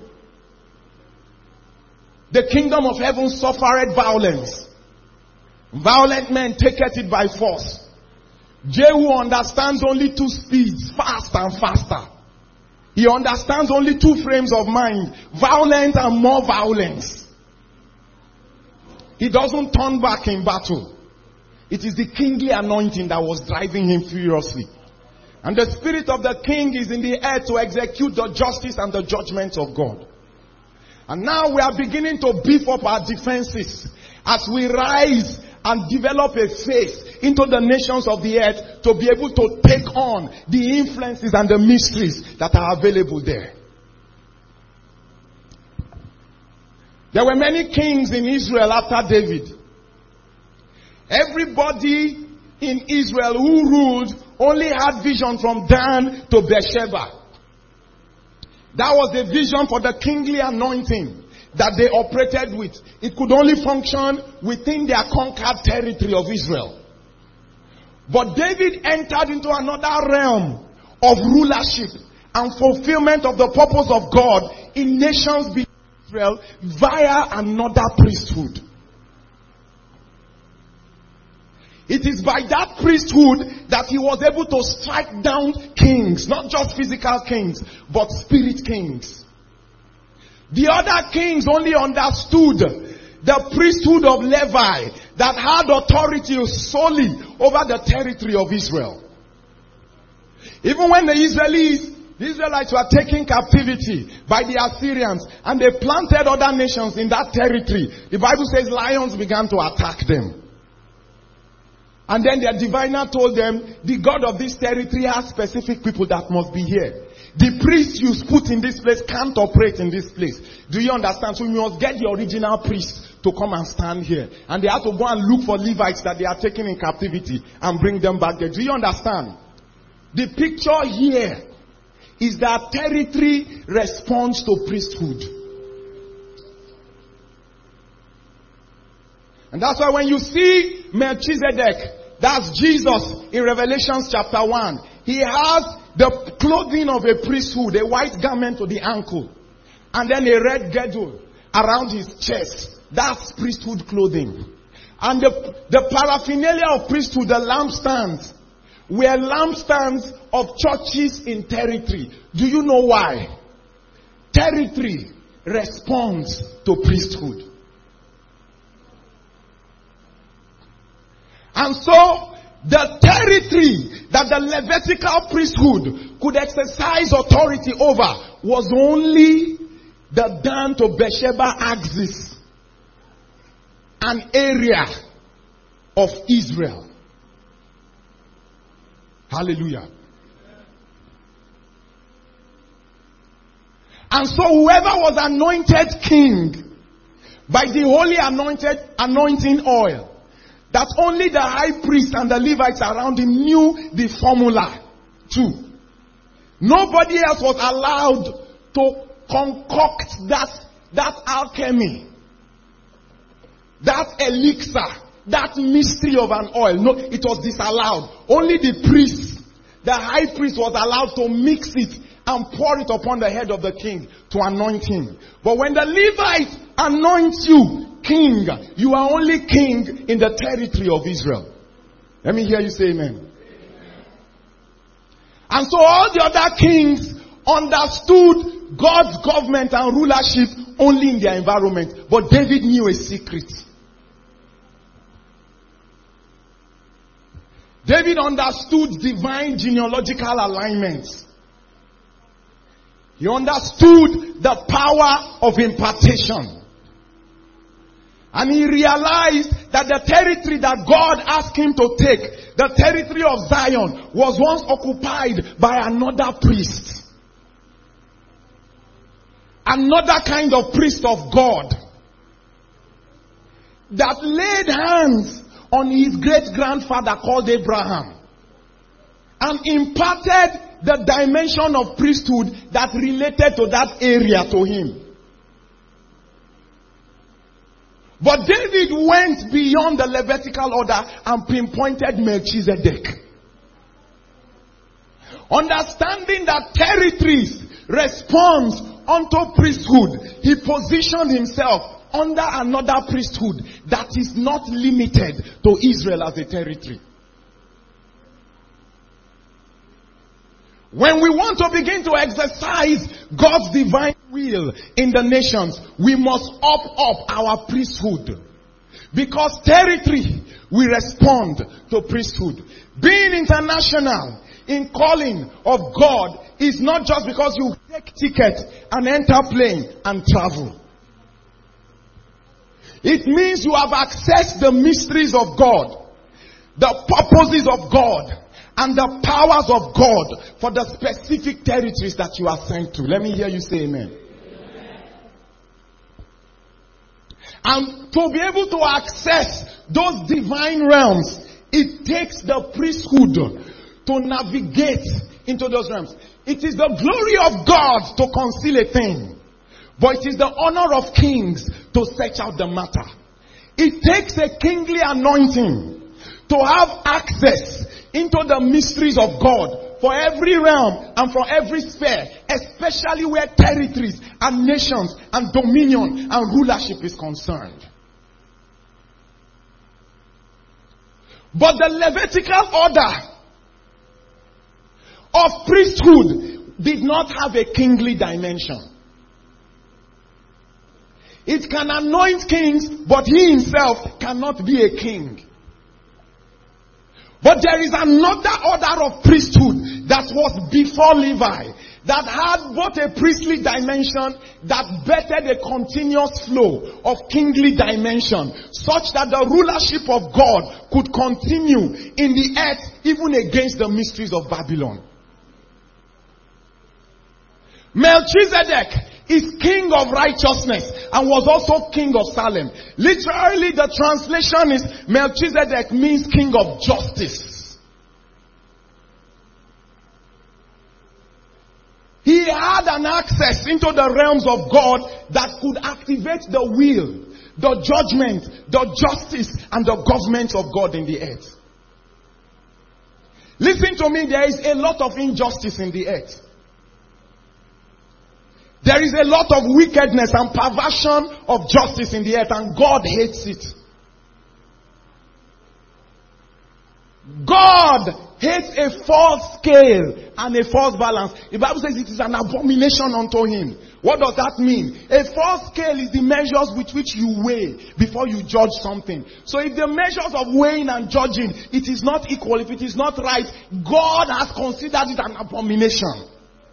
A: The kingdom of heaven suffered violence. Violent men taketh it by force. Jehu understands only two speeds, fast and faster. He understands only two frames of mind, violent and more violence. He doesn't turn back in battle. It is the kingly anointing that was driving him furiously. And the spirit of the king is in the air to execute the justice and the judgment of God. And now we are beginning to beef up our defenses as we rise and develop a faith into the nations of the earth to be able to take on the influences and the mysteries that are available there. There were many kings in Israel after David. Everybody in Israel who ruled only had vision from Dan to Beersheba. That was the vision for the kingly anointing that they operated with. It could only function within their conquered territory of Israel. But David entered into another realm of rulership and fulfillment of the purpose of God in nations beyond Israel via another priesthood. It is by that priesthood that he was able to strike down kings, not just physical kings, but spirit kings. The other kings only understood the priesthood of Levi that had authority solely over the territory of Israel. Even when the Israelis, the Israelites were taken captivity by the Assyrians and they planted other nations in that territory, the Bible says lions began to attack them. And then their diviner told them, the God of this territory has specific people that must be here. The priests you put in this place can't operate in this place. Do you understand? So we must get the original priests to come and stand here. And they have to go and look for Levites that they are taking in captivity and bring them back there. Do you understand? The picture here is that territory responds to priesthood. And that's why when you see Melchizedek, that's Jesus in Revelation chapter one, he has the clothing of a priesthood, a white garment to the ankle, and then a red girdle around his chest. That's priesthood clothing. And the, the paraphernalia of priesthood, the lampstands, were lampstands of churches in territory. Do you know why? Territory responds to priesthood. And so, the territory that the Levitical priesthood could exercise authority over was only the Dan to Beersheba axis, an area of Israel. Hallelujah. And so whoever was anointed king by the holy anointed anointing oil, that only the high priest and the Levites around him knew the formula too. Nobody else was allowed to concoct that, that alchemy, that elixir, that mystery of an oil. No, it was disallowed. Only the priest, the high priest, was allowed to mix it and pour it upon the head of the king to anoint him. But when the Levite anoints you king, you are only king in the territory of Israel. Let me hear you say amen. And so all the other kings understood God's government and rulership only in their environment. But David knew a secret. David understood divine genealogical alignments. He understood the power of impartation. And he realized that the territory that God asked him to take, the territory of Zion, was once occupied by another priest. Another kind of priest of God that laid hands on his great-grandfather called Abraham and imparted the dimension of priesthood that related to that area to him. But David went beyond the Levitical order and pinpointed Melchizedek. Understanding that territories respond unto priesthood, he positioned himself under another priesthood that is not limited to Israel as a territory. When we want to begin to exercise God's divine will in the nations, we must up up our priesthood. Because territory will respond to priesthood. Being international in calling of God is not just because you take ticket and enter plane and travel. It means you have accessed the mysteries of God, the purposes of God, and the powers of God for the specific territories that you are sent to. Let me hear you say amen. Amen. And to be able to access those divine realms, it takes the priesthood to navigate into those realms. It is the glory of God to conceal a thing, but it is the honor of kings to search out the matter. It takes a kingly anointing to have access into the mysteries of God for every realm and for every sphere, especially where territories and nations and dominion and rulership is concerned. But the Levitical order of priesthood did not have a kingly dimension. It can anoint kings, but he himself cannot be a king. But there is another order of priesthood that was before Levi, that had both a priestly dimension that bettered a continuous flow of kingly dimension, such that the rulership of God could continue in the earth even against the mysteries of Babylon. Melchizedek is king of righteousness and was also king of Salem. Literally, the translation is Melchizedek means king of justice. He had an access into the realms of God that could activate the will, the judgment, the justice, and the government of God in the earth. Listen to me, there is a lot of injustice in the earth. There is a lot of wickedness and perversion of justice in the earth, and God hates it. God hates a false scale and a false balance. The Bible says it is an abomination unto him. What does that mean? A false scale is the measures with which you weigh before you judge something. So if the measures of weighing and judging, it is not equal, if it is not right, God has considered it an abomination.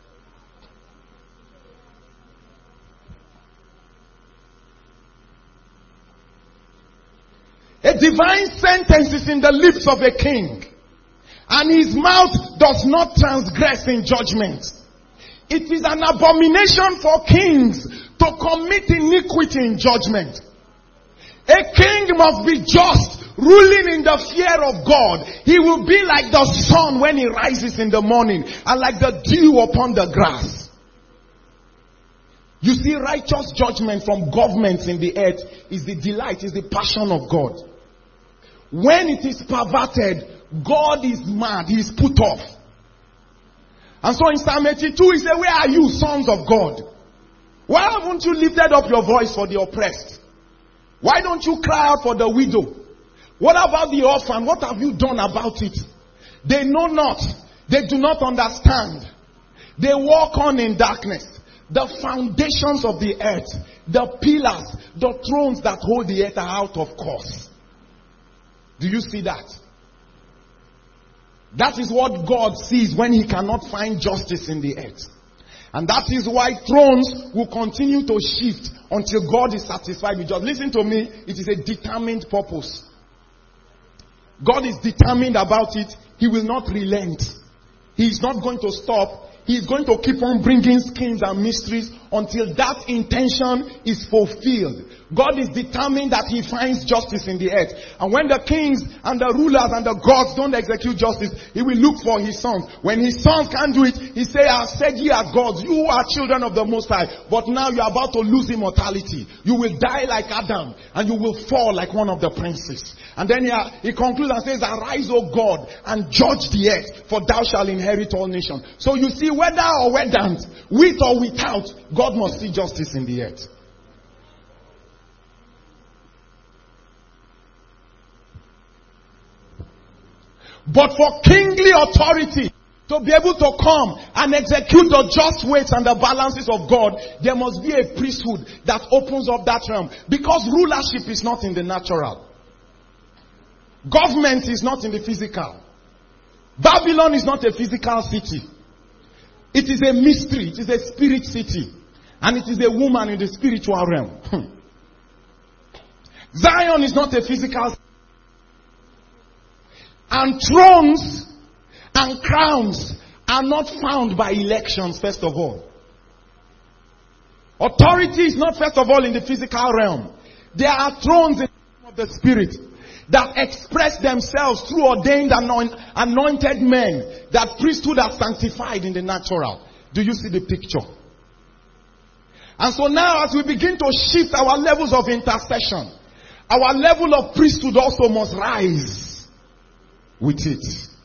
A: A divine sentence is in the lips of a king, and his mouth does not transgress in judgment. It is an abomination for kings to commit iniquity in judgment. A king must be just, ruling in the fear of God. He will be like the sun when he rises in the morning, and like the dew upon the grass. You see, righteous judgment from governments in the earth is the delight, is the passion of God. When it is perverted, God is mad, he is put off. And so in Psalm eighty-two, he said, where are you, sons of God? Why haven't you lifted up your voice for the oppressed? Why don't you cry out for the widow? What about the orphan? What have you done about it? They know not. They do not understand. They walk on in darkness. The foundations of the earth, the pillars, the thrones that hold the earth are out of course. Do you see that? That is what God sees when he cannot find justice in the earth. And that is why thrones will continue to shift until God is satisfied with justice. Listen to me, it is a determined purpose. God is determined about it. He will not relent. He is not going to stop. He is going to keep on bringing schemes and mysteries until that intention is fulfilled. God is determined that he finds justice in the earth. And when the kings and the rulers and the gods don't execute justice, he will look for his sons. When his sons can't do it, he say, I said ye are gods. You are children of the Most High. But now you are about to lose immortality. You will die like Adam and you will fall like one of the princes. And then he, he concludes and says, arise, O God, and judge the earth, for thou shalt inherit all nations. So you see, whether or whether, with or without, God must see justice in the earth. But for kingly authority to be able to come and execute the just weights and the balances of God, there must be a priesthood that opens up that realm. Because rulership is not in the natural. Government is not in the physical. Babylon is not a physical city. It is a mystery. It is a spirit city. And it is a woman in the spiritual realm. Zion is not a physical city. And thrones and crowns are not found by elections, first of all. Authority is not, first of all, in the physical realm. There are thrones in the spirit that express themselves through ordained anoint, anointed men that priesthood has sanctified in the natural. Do you see the picture? And so now as we begin to shift our levels of intercession, our level of priesthood also must rise with it.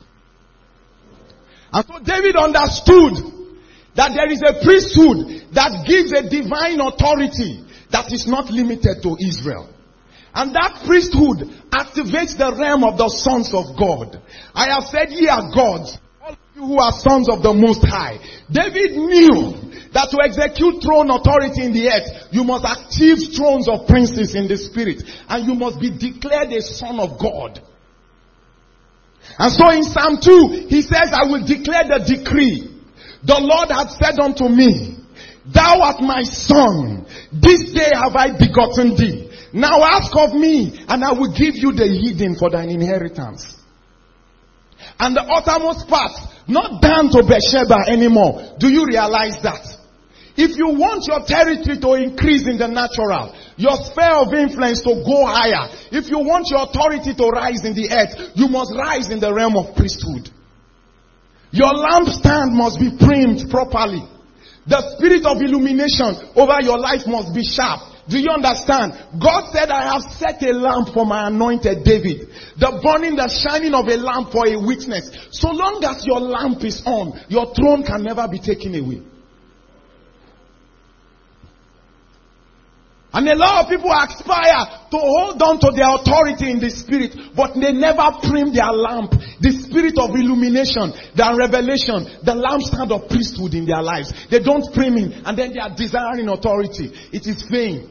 A: And so David understood that there is a priesthood that gives a divine authority that is not limited to Israel. And that priesthood activates the realm of the sons of God. I have said ye are gods, all of you who are sons of the Most High. David knew that to execute throne authority in the earth, you must achieve thrones of princes in the spirit. And you must be declared a son of God. And so in Psalm two, he says, I will declare the decree. The Lord hath said unto me, thou art my son. This day have I begotten thee. Now ask of me, and I will give you the hidden for thine inheritance. And the uttermost part, not down to Beersheba anymore. Do you realize that? If you want your territory to increase in the natural, your sphere of influence to go higher, if you want your authority to rise in the earth, you must rise in the realm of priesthood. Your lampstand must be primed properly. The spirit of illumination over your life must be sharp. Do you understand? God said, I have set a lamp for my anointed David. The burning, the shining of a lamp for a witness. So long as your lamp is on, your throne can never be taken away. And a lot of people aspire to hold on to their authority in the spirit, but they never prim their lamp. The spirit of illumination, the revelation, the lampstand of priesthood in their lives. They don't prim it, and then they are desiring authority. It is vain.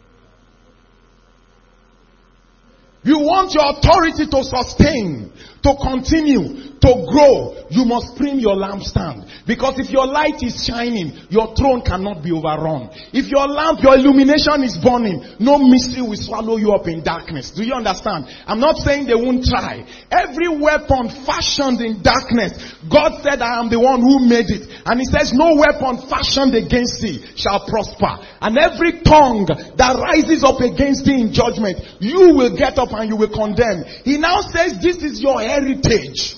A: You want your authority to sustain, to continue, to grow, you must prim your lampstand. Because if your light is shining, your throne cannot be overrun. If your lamp, your illumination is burning, no mystery will swallow you up in darkness. Do you understand? I'm not saying they won't try. Every weapon fashioned in darkness, God said, I am the one who made it. And he says, no weapon fashioned against thee shall prosper. And every tongue that rises up against thee in judgment, you will get up and you will condemn. He now says, this is your heritage.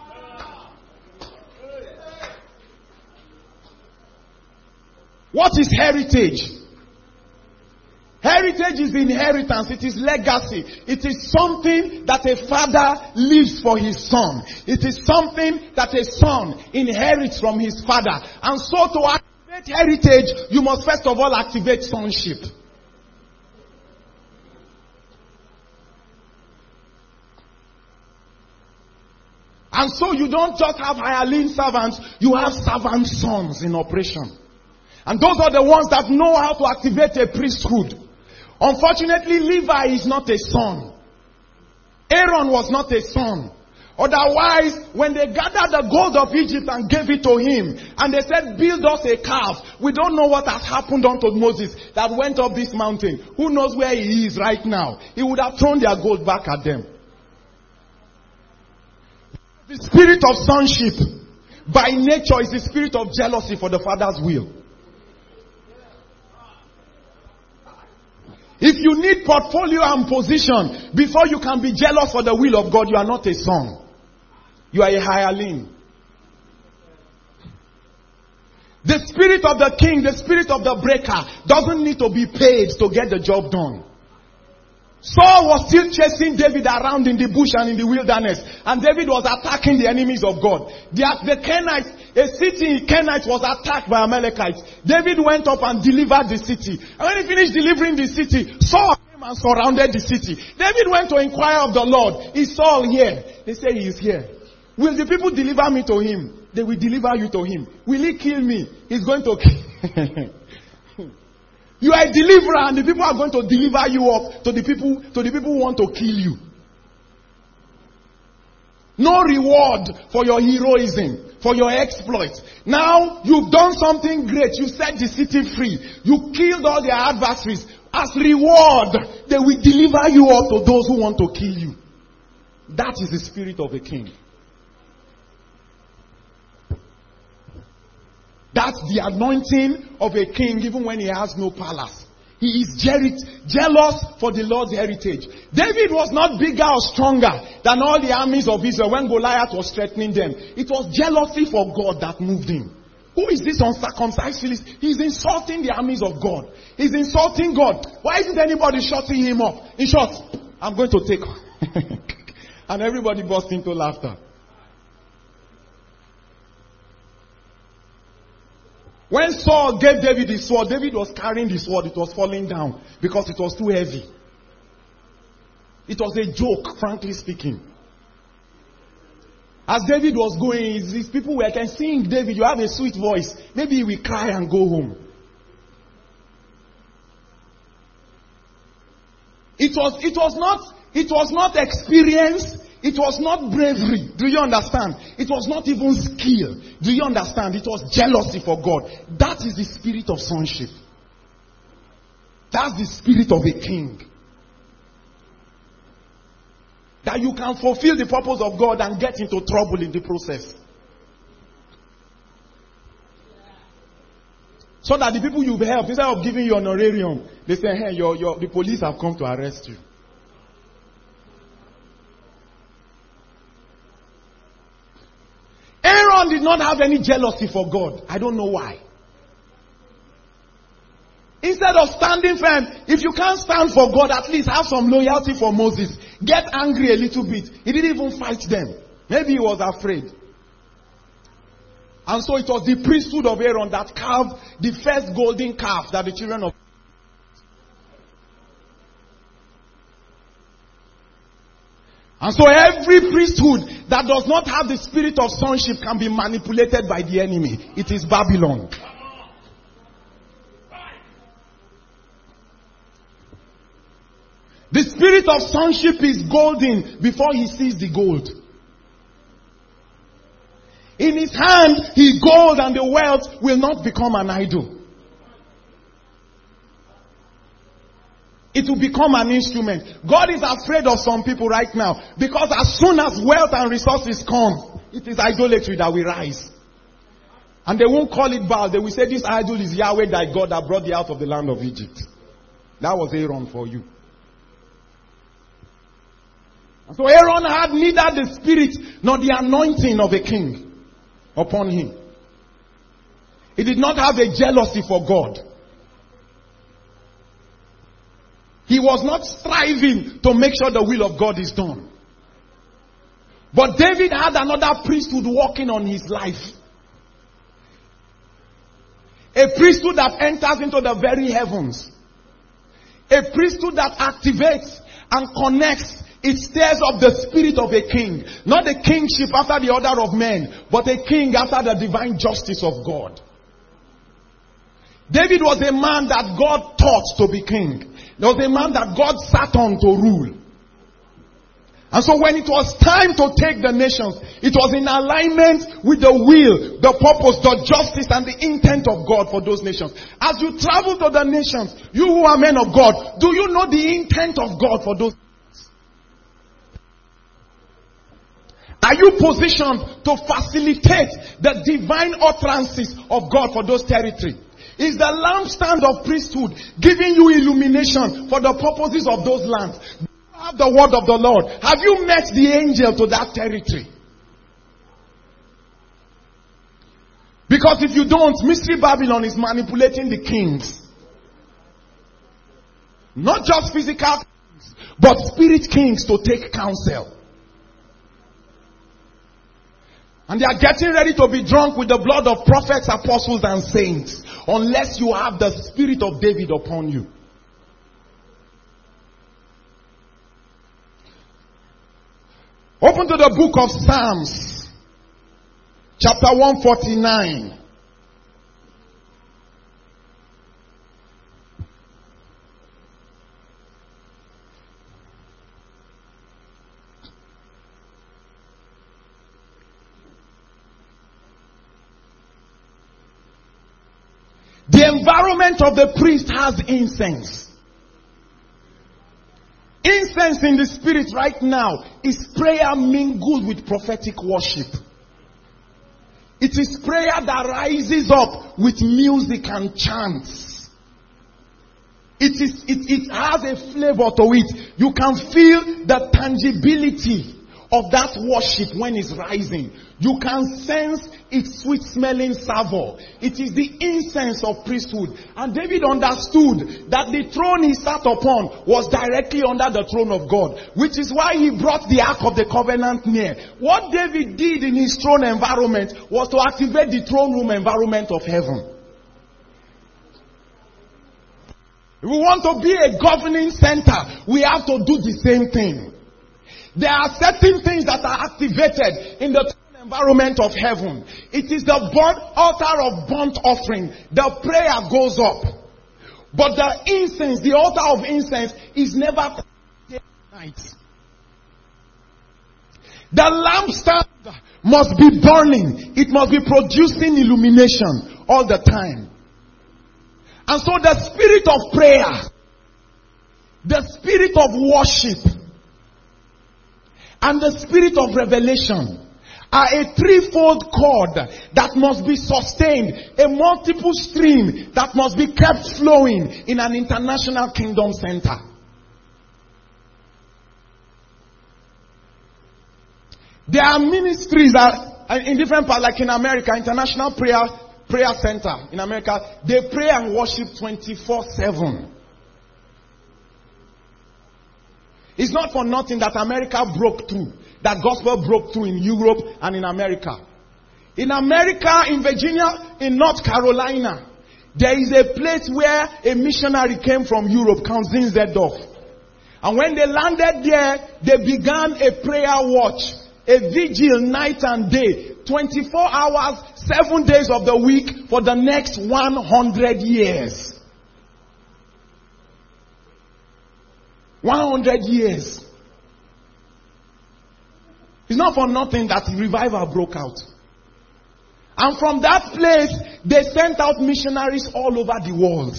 A: What is heritage? Heritage is inheritance. It is legacy. It is something that a father leaves for his son. It is something that a son inherits from his father. And so to activate heritage, you must first of all activate sonship. And so you don't just have hireling servants, you have servant sons in operation. And those are the ones that know how to activate a priesthood. Unfortunately, Levi is not a son. Aaron was not a son. Otherwise, when they gathered the gold of Egypt and gave it to him, and they said, build us a calf, we don't know what has happened unto Moses that went up this mountain. Who knows where he is right now? He would have thrown their gold back at them. The spirit of sonship, by nature, is the spirit of jealousy for the Father's will. If you need portfolio and position before you can be jealous for the will of God, you are not a son. You are a hireling. The spirit of the king, the spirit of the breaker, doesn't need to be paid to get the job done. Saul was still chasing David around in the bush and in the wilderness. And David was attacking the enemies of God. The, the Kenites, a city in Kenites was attacked by Amalekites. David went up and delivered the city. And when he finished delivering the city, Saul came and surrounded the city. David went to inquire of the Lord. Is Saul here? They say he is here. Will the people deliver me to him? They will deliver you to him. Will he kill me? He's going to kill. You are a deliverer, and the people are going to deliver you up to the people, to the people who want to kill you. No reward for your heroism, for your exploits. Now you've done something great. You set the city free. You killed all their adversaries. As reward, they will deliver you up to those who want to kill you. That is the spirit of a king. That's the anointing of a king even when he has no palace. He is jealous for the Lord's heritage. David was not bigger or stronger than all the armies of Israel when Goliath was threatening them. It was jealousy for God that moved him. Who is this uncircumcised Philistine? He's insulting the armies of God. He's insulting God. Why isn't anybody shutting him up? In short, I'm going to take and everybody burst into laughter. When Saul gave David the sword, David was carrying the sword. It was falling down because it was too heavy. It was a joke, frankly speaking. As David was going, these people were, I can sing, David, you have a sweet voice. Maybe he will cry and go home. It was, it was not, it was not experience. It was not bravery. Do you understand? It was not even skill. Do you understand? It was jealousy for God. That is the spirit of sonship. That's the spirit of a king. That you can fulfill the purpose of God and get into trouble in the process. So that the people you've helped, instead of giving you an honorarium, they say, hey, your, your, the police have come to arrest you. Aaron did not have any jealousy for God. I don't know why. Instead of standing firm, if you can't stand for God, at least have some loyalty for Moses. Get angry a little bit. He didn't even fight them. Maybe he was afraid. And so it was the priesthood of Aaron that carved the first golden calf that the children of And so every priesthood that does not have the spirit of sonship can be manipulated by the enemy. It is Babylon. The spirit of sonship is golden before he sees the gold. In his hand, he gold and the wealth will not become an idol. It will become an instrument. God is afraid of some people right now because as soon as wealth and resources come, it is idolatry that will rise. And they won't call it Baal. They will say this idol is Yahweh, thy God, that brought thee out of the land of Egypt. That was Aaron for you. And so Aaron had neither the spirit nor the anointing of a king upon him. He did not have a jealousy for God. He was not striving to make sure the will of God is done. But David had another priesthood working on his life. A priesthood that enters into the very heavens. A priesthood that activates and connects It stirs up the spirit of a king. Not a kingship after the order of men, but a king after the divine justice of God. David was a man that God taught to be king. He was a man that God sat on to rule. And so when it was time to take the nations, it was in alignment with the will, the purpose, the justice, and the intent of God for those nations. As you travel to the nations, you who are men of God, do you know the intent of God for those nations? Are you positioned to facilitate the divine utterances of God for those territories? Is the lampstand of priesthood giving you illumination for the purposes of those lands? Have the word of the Lord. Have you met the angel to that territory? Because if you don't, Mystery Babylon is manipulating the kings. Not just physical kings, but spirit kings to take counsel. And they are getting ready to be drunk with the blood of prophets, apostles, and saints, unless you have the spirit of David upon you. Open to the book of Psalms, chapter one forty-nine. The environment of the priest has incense. Incense in the spirit right now is prayer mingled with prophetic worship. It is prayer that rises up with music and chants. It is, it, it has a flavor to it. You can feel the tangibility of that worship when it's rising. You can sense its sweet smelling savour. It is the incense of priesthood. And David understood that the throne he sat upon was directly under the throne of God, which is why he brought the Ark of the Covenant near. What David did in his throne environment was to activate the throne room environment of heaven. If we want to be a governing center, we have to do the same thing. There are certain things that are activated in the environment of heaven. It is the burnt altar of burnt offering. The prayer goes up. But the incense, the altar of incense, is never day and night. The lampstand must be burning. It must be producing illumination all the time. And so the spirit of prayer, the spirit of worship, and the spirit of revelation are a threefold cord that must be sustained, a multiple stream that must be kept flowing in an international kingdom center. There are ministries that in different parts, like in America, International Prayer Prayer Center in America, they pray and worship twenty-four seven. It's not for nothing that America broke through. That gospel broke through in Europe and in America. In America, in Virginia, in North Carolina, there is a place where a missionary came from Europe, Count Zinzendorf. And when they landed there, they began a prayer watch, a vigil night and day, twenty-four hours, seven days of the week for the next one hundred years. one hundred years. It's not for nothing that revival broke out. And from that place, they sent out missionaries all over the world.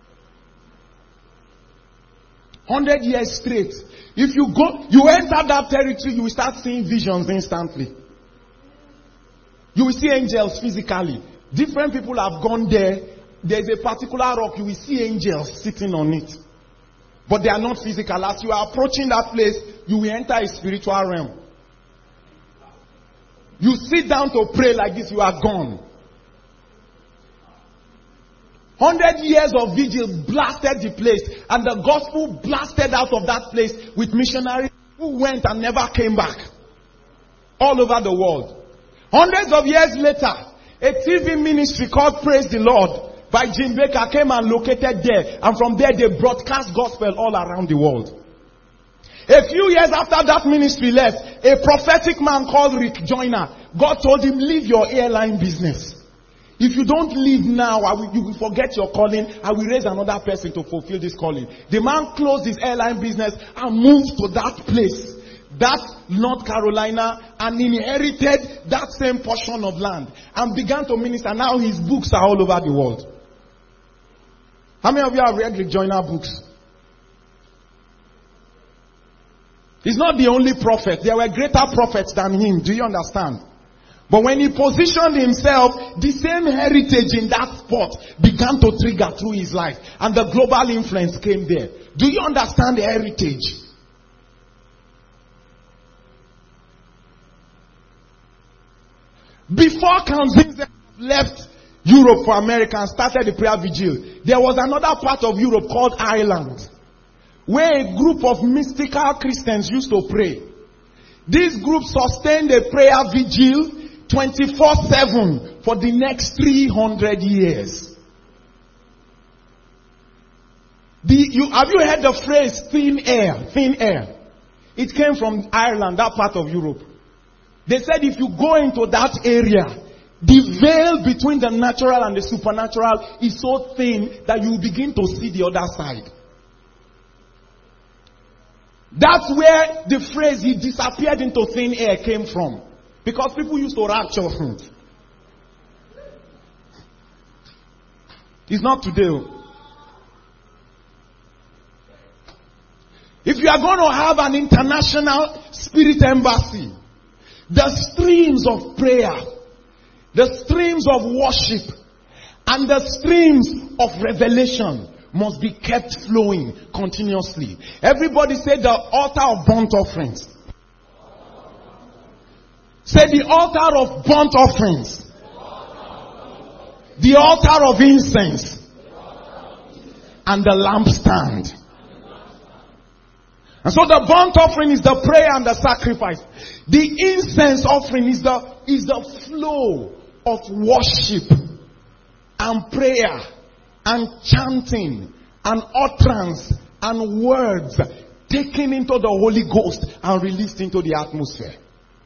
A: one hundred years straight. If you go, you enter that territory, you will start seeing visions instantly. You will see angels physically. Different people have gone there. There is a particular rock, you will see angels sitting on it. But they are not physical. As you are approaching that place, you will enter a spiritual realm. You sit down to pray like this, you are gone. Hundred years of vigil blasted the place, and the gospel blasted out of that place with missionaries who went and never came back. All over the world. Hundreds of years later, a T V ministry called Praise the Lord by Jim Baker came and located there, and from there they broadcast gospel all around the world. A few years after that ministry left, a prophetic man called Rick Joyner, God told him, leave your airline business. If you don't leave now, I will, you will forget your calling. I will raise another person to fulfill this calling. The man closed his airline business and moved to that place, that North Carolina, and inherited that same portion of land and began to minister. Now his books are all over the world. How many of you have read Rick Joyner books? He's not the only prophet. There were greater prophets than him. Do you understand? But when he positioned himself, the same heritage in that spot began to trigger through his life. And the global influence came there. Do you understand the heritage? Before Kanzinze left Europe for America and started the prayer vigil, there was another part of Europe called Ireland, where a group of mystical Christians used to pray. This group sustained a prayer vigil twenty-four seven for the next three hundred years. The, you, have you heard the phrase thin air? Thin air. It came from Ireland, that part of Europe. They said if you go into that area, the veil between the natural and the supernatural is so thin that you begin to see the other side. That's where the phrase "he disappeared into thin air" came from. Because people used to rapture. It's not today. If you are going to have an international spirit embassy, the streams of prayer, the streams of worship, and the streams of revelation must be kept flowing continuously. Everybody say the altar of burnt offerings. Say the altar of burnt offerings. The altar of incense. And the lampstand. And so the burnt offering is the prayer and the sacrifice. The incense offering is the, is the flow of worship and prayer and chanting and utterance and words taken into the Holy Ghost and released into the atmosphere.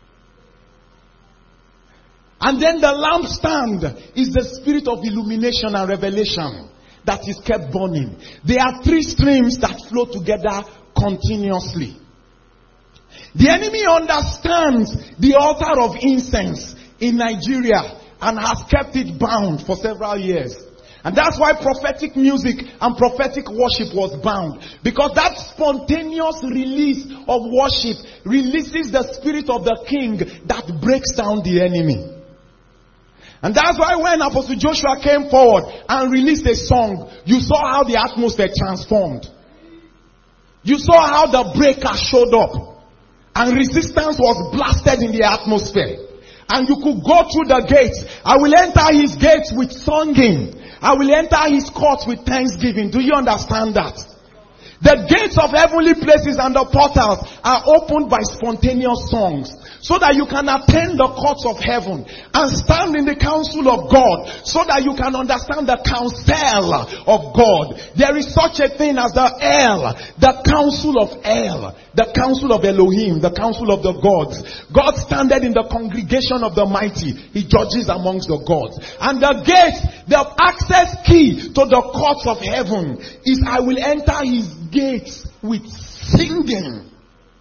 A: And then the lampstand is the spirit of illumination and revelation that is kept burning. There are three streams that flow together continuously. The enemy understands the altar of incense in Nigeria and has kept it bound for several years. And that's why prophetic music and prophetic worship was bound. Because that spontaneous release of worship releases the spirit of the king that breaks down the enemy. And that's why when Apostle Joshua came forward and released a song, you saw how the atmosphere transformed. You saw how the breaker showed up. And resistance was blasted in the atmosphere. And you could go through the gates. I will enter his gates with singing. I will enter his courts with thanksgiving. Do you understand that? The gates of heavenly places and the portals are opened by spontaneous songs, so that you can attend the courts of heaven and stand in the counsel of God, so that you can understand the counsel of God. There is such a thing as the El, the counsel of El, the counsel of Elohim, the counsel of the gods. God standeth in the congregation of the mighty. He judges amongst the gods. And the gates, the access key to the courts of heaven is, I will enter his gates with singing.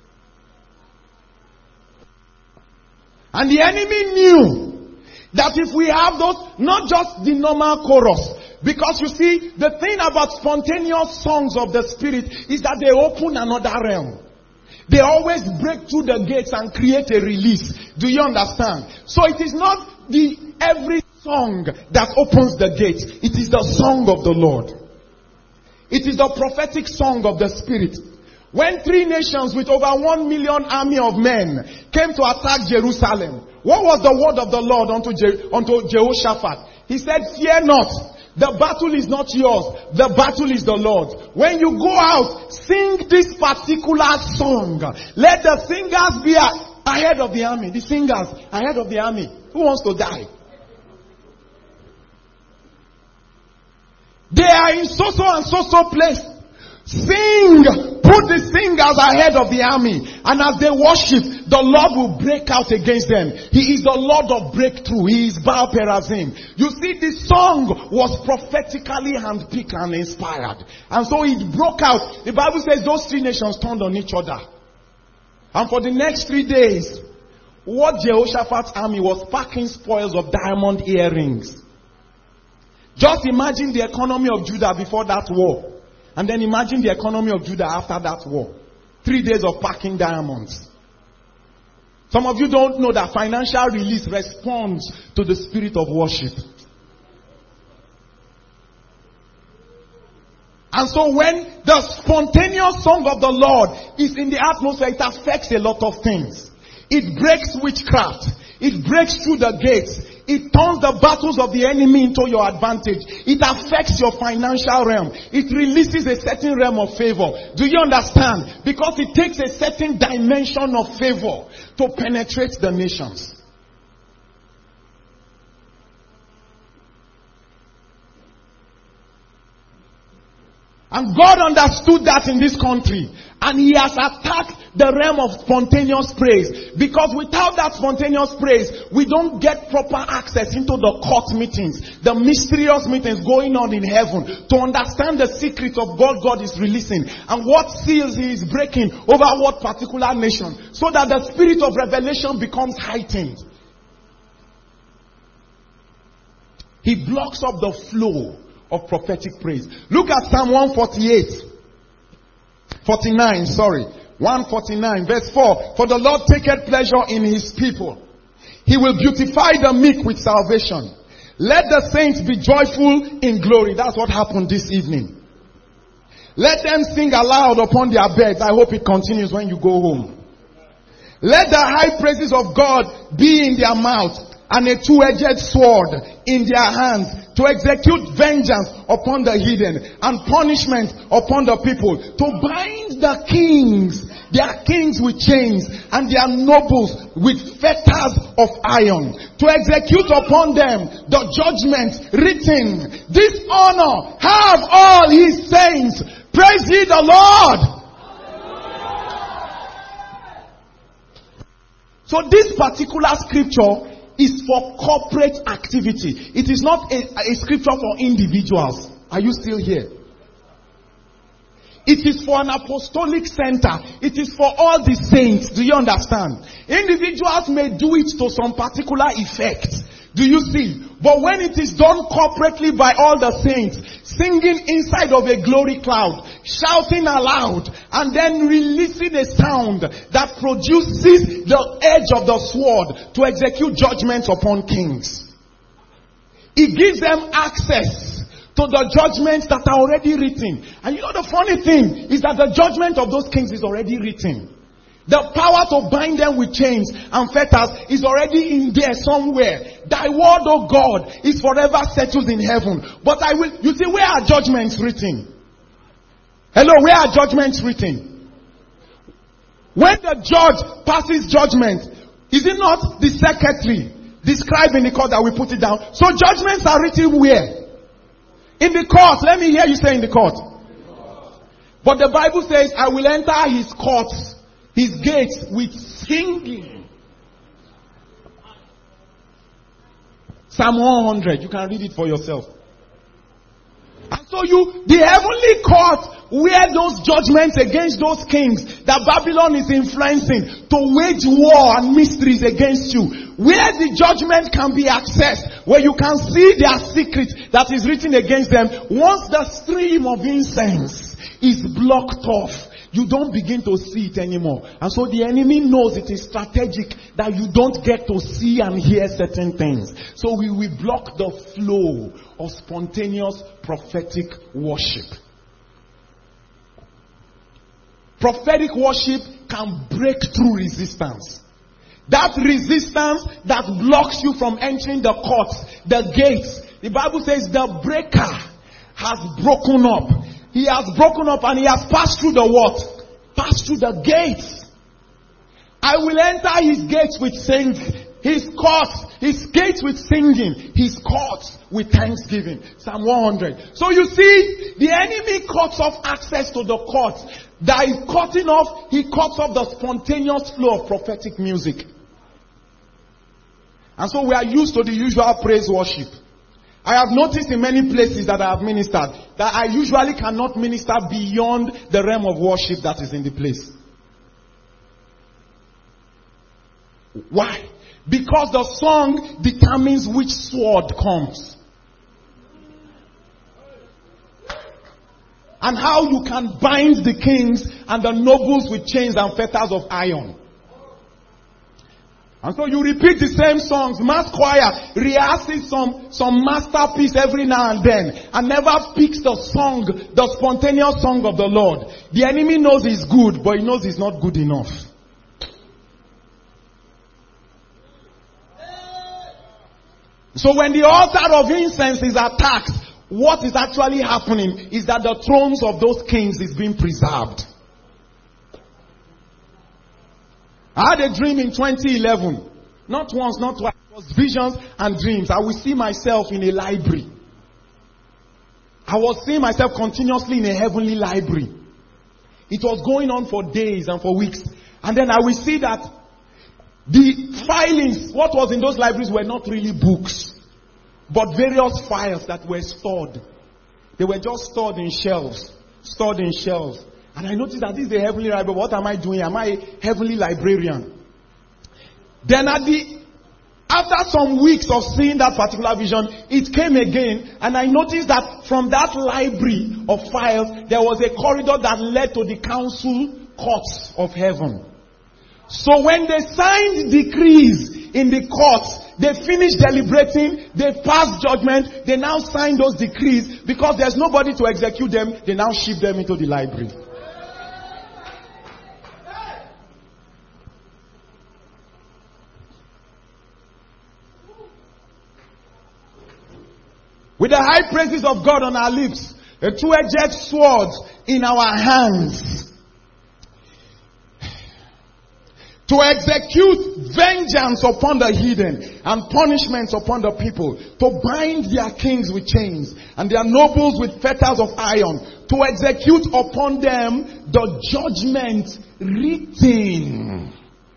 A: And the enemy knew that if we have those, not just the normal chorus, because you see, the thing about spontaneous songs of the Spirit is that they open another realm. They always break through the gates and create a release. Do you understand? So it is not the every song that opens the gates. It is the song of the Lord. It is the prophetic song of the Spirit. When three nations with over one million army of men came to attack Jerusalem, what was the word of the Lord unto, Je- unto Jehoshaphat? He said, fear not. The battle is not yours. The battle is the Lord. When you go out, sing this particular song. Let the singers be ahead of the army. The singers ahead of the army. Who wants to die? They are in so-so and so-so place. Sing, put Put the singers ahead of the army, and as they worship, the Lord will break out against them. He is the Lord of breakthrough. He is Baal Perazim. You see, this song was prophetically handpicked and inspired, and so it broke out. The Bible says those three nations turned on each other, and for the next three days, what Jehoshaphat's army was packing spoils of diamond earrings. Just imagine the economy of Judah before that war. And then imagine the economy of Judah after that war. Three days of packing diamonds. Some of you don't know that financial release responds to the spirit of worship. And so when the spontaneous song of the Lord is in the atmosphere, it affects a lot of things. It breaks witchcraft. It breaks through the gates. It turns the battles of the enemy into your advantage. It affects your financial realm. It releases a certain realm of favor. Do you understand? Because it takes a certain dimension of favor to penetrate the nations. And God understood that in this country. And He has attacked the realm of spontaneous praise. Because without that spontaneous praise, we don't get proper access into the court meetings, the mysterious meetings going on in heaven, to understand the secret of what God is releasing and what seals He is breaking over what particular nation, so that the spirit of revelation becomes heightened. He blocks up the flow of prophetic praise. Look at Psalm one forty-eight. forty-nine, sorry. one forty-nine, verse four. For the Lord taketh pleasure in His people. He will beautify the meek with salvation. Let the saints be joyful in glory. That's what happened this evening. Let them sing aloud upon their beds. I hope it continues when you go home. Let the high praises of God be in their mouth, and a two-edged sword in their hands, to execute vengeance upon the hidden and punishment upon the people, to bind the kings, their kings with chains, and their nobles with fetters of iron, to execute upon them the judgment written. This honor have all His saints. Praise ye the Lord. So this particular scripture is for corporate activity. It is not a, a scripture for individuals. Are you still here? It is for an apostolic center. It is for all the saints. Do you understand? Individuals may do it to some particular effect. Do you see? But when it is done corporately by all the saints, singing inside of a glory cloud, shouting aloud, and then releasing a sound that produces the edge of the sword to execute judgments upon kings. It gives them access to the judgments that are already written. And you know the funny thing is that the judgment of those kings is already written. The power to bind them with chains and fetters is already in there somewhere. Thy word, O God, is forever settled in heaven. But I will, you see, where are judgments written? Hello, where are judgments written? When the judge passes judgment, is it not the secretary describing the court that we put it down? So judgments are written where? In the court. Let me hear you say in the court. But the Bible says, I will enter His courts, His gates with singing. Psalm one hundred. You can read it for yourself. And so you, the heavenly court where those judgments against those kings that Babylon is influencing to wage war and mysteries against you, where the judgment can be accessed, where you can see their secret that is written against them, once the stream of incense is blocked off, you don't begin to see it anymore. And so the enemy knows it is strategic that you don't get to see and hear certain things. So we will block the flow of spontaneous prophetic worship. Prophetic worship can break through resistance. That resistance that blocks you from entering the courts, the gates. The Bible says the breaker has broken up. He has broken up and he has passed through the what? Passed through the gates. I will enter His gates with singing, His courts His gates with singing, his courts with thanksgiving. Psalm one hundred. So you see, the enemy cuts off access to the courts. That is cutting off, he cuts off the spontaneous flow of prophetic music. And so we are used to the usual praise worship. I have noticed in many places that I have ministered that I usually cannot minister beyond the realm of worship that is in the place. Why? Because the song determines which sword comes. And how you can bind the kings and the nobles with chains and fetters of iron. And so you repeat the same songs. Mass choir rehearses some, some masterpiece every now and then. And never picks the song, the spontaneous song of the Lord. The enemy knows he's good, but he knows he's not good enough. So when the altar of incense is attacked, what is actually happening is that the thrones of those kings is being preserved. I had a dream in twenty eleven. Not once, not twice. It was visions and dreams. I will see myself in a library. I was seeing myself continuously in a heavenly library. It was going on for days and for weeks. And then I will see that the filings, what was in those libraries were not really books, but various files that were stored. They were just stored in shelves. Stored in shelves. And I noticed that this is a heavenly library. What am I doing? Am I a heavenly librarian? Then at the, after some weeks of seeing that particular vision, it came again. And I noticed that from that library of files, there was a corridor that led to the council courts of heaven. So when they signed decrees in the courts, they finished deliberating, they passed judgment, they now sign those decrees. Because there's nobody to execute them, they now ship them into the library. With the high praises of God on our lips, a two-edged sword in our hands, to execute vengeance upon the heathen and punishments upon the people, to bind their kings with chains and their nobles with fetters of iron, to execute upon them the judgment written.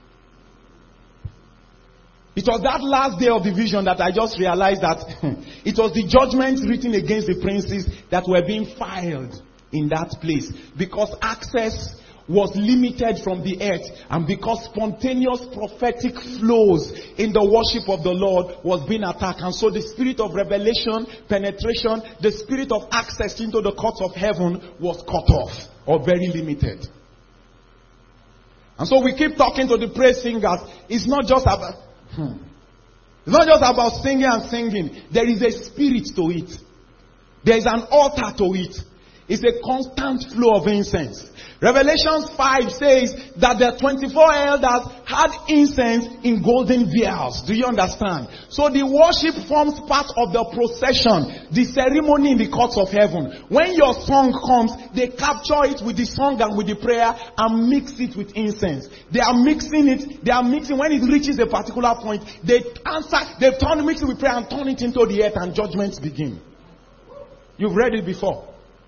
A: It was that last day of the vision that I just realized that it was the judgment written against the princes that were being filed in that place, because access was limited from the earth, and because spontaneous prophetic flows in the worship of the Lord was being attacked. And so the spirit of revelation, penetration, the spirit of access into the courts of heaven was cut off or very limited. And so we keep talking to the praise singers. It's not just about hmm, it's not just about singing and singing. There is a spirit to it. There is an altar to it. It's a constant flow of incense. Revelation five says that the twenty-four elders had incense in golden vials. Do you understand? So the worship forms part of the procession, the ceremony in the courts of heaven. When your song comes, they capture it with the song and with the prayer and mix it with incense. They are mixing it, they are mixing, when it reaches a particular point, they answer, they turn, mix it with prayer and turn it into the earth, and judgments begin. You've read it before.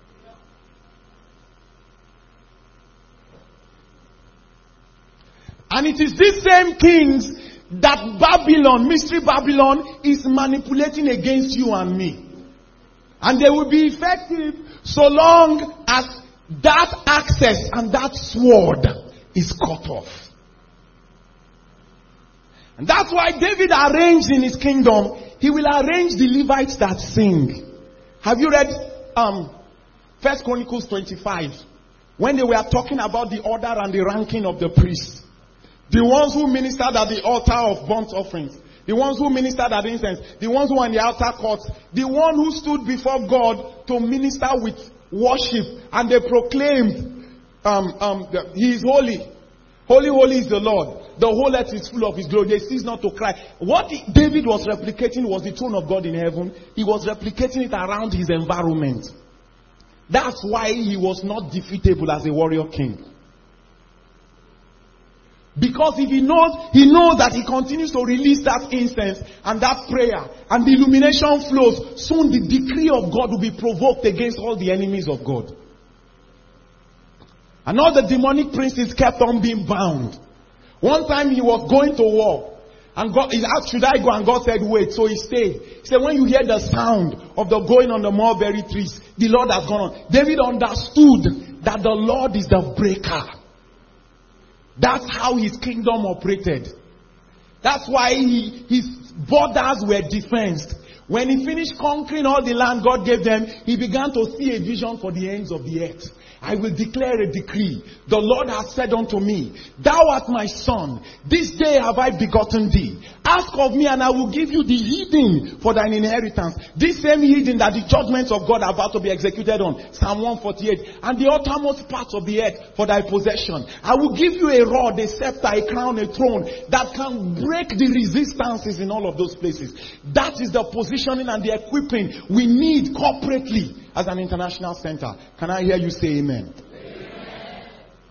A: And it is these same kings that Babylon, mystery Babylon, is manipulating against you and me. And they will be effective so long as that access and that sword is cut off. And that's why David arranged in his kingdom, he will arrange the Levites that sing. Have you read um, First Chronicles twenty-five? When they were talking about the order and the ranking of the priests. The ones who ministered at the altar of burnt offerings. The ones who ministered at incense. The ones who were in the outer courts. The one who stood before God to minister with worship. And they proclaimed, um, um, He is holy. Holy, holy is the Lord. The whole earth is full of His glory. They cease not to cry. What David was replicating was the throne of God in heaven. He was replicating it around his environment. That's why he was not defeatable as a warrior king. Because if he knows, he knows that he continues to release that incense and that prayer and the illumination flows, soon the decree of God will be provoked against all the enemies of God. And all the demonic princes kept on being bound. One time he was going to war and God, he asked, should I go? And God said, wait. So he stayed. He said, when you hear the sound of the going on the mulberry trees, the Lord has gone on. David understood that the Lord is the breaker. That's how his kingdom operated. That's why he, his borders were defensed. When he finished conquering all the land God gave them, he began to see a vision for the ends of the earth. I will declare a decree. The Lord has said unto me, thou art my son. This day have I begotten thee. Ask of me and I will give you the hidden for thine inheritance. This same hidden that the judgments of God are about to be executed on. Psalm one forty-eight. And the uttermost parts of the earth for thy possession. I will give you a rod, a scepter, a crown, a throne that can break the resistances in all of those places. That is the positioning and the equipping we need corporately as an international center. Can I hear you say amen? Amen.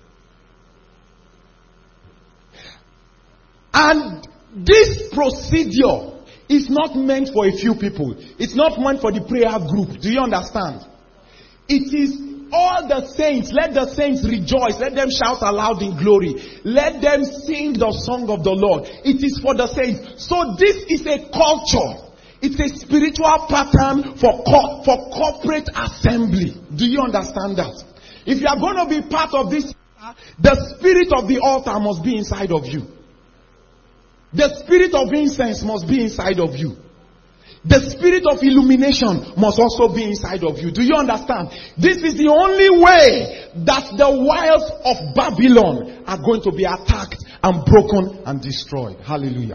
A: And this procedure is not meant for a few people. It's not meant for the prayer group. Do you understand? It is all the saints. Let the saints rejoice. Let them shout aloud in glory. Let them sing the song of the Lord. It is for the saints. So this is a culture. It's a spiritual pattern for co- for corporate assembly. Do you understand that? If you are going to be part of this, the spirit of the altar must be inside of you. The spirit of incense must be inside of you. The spirit of illumination must also be inside of you. Do you understand? This is the only way that the wiles of Babylon are going to be attacked and broken and destroyed. Hallelujah.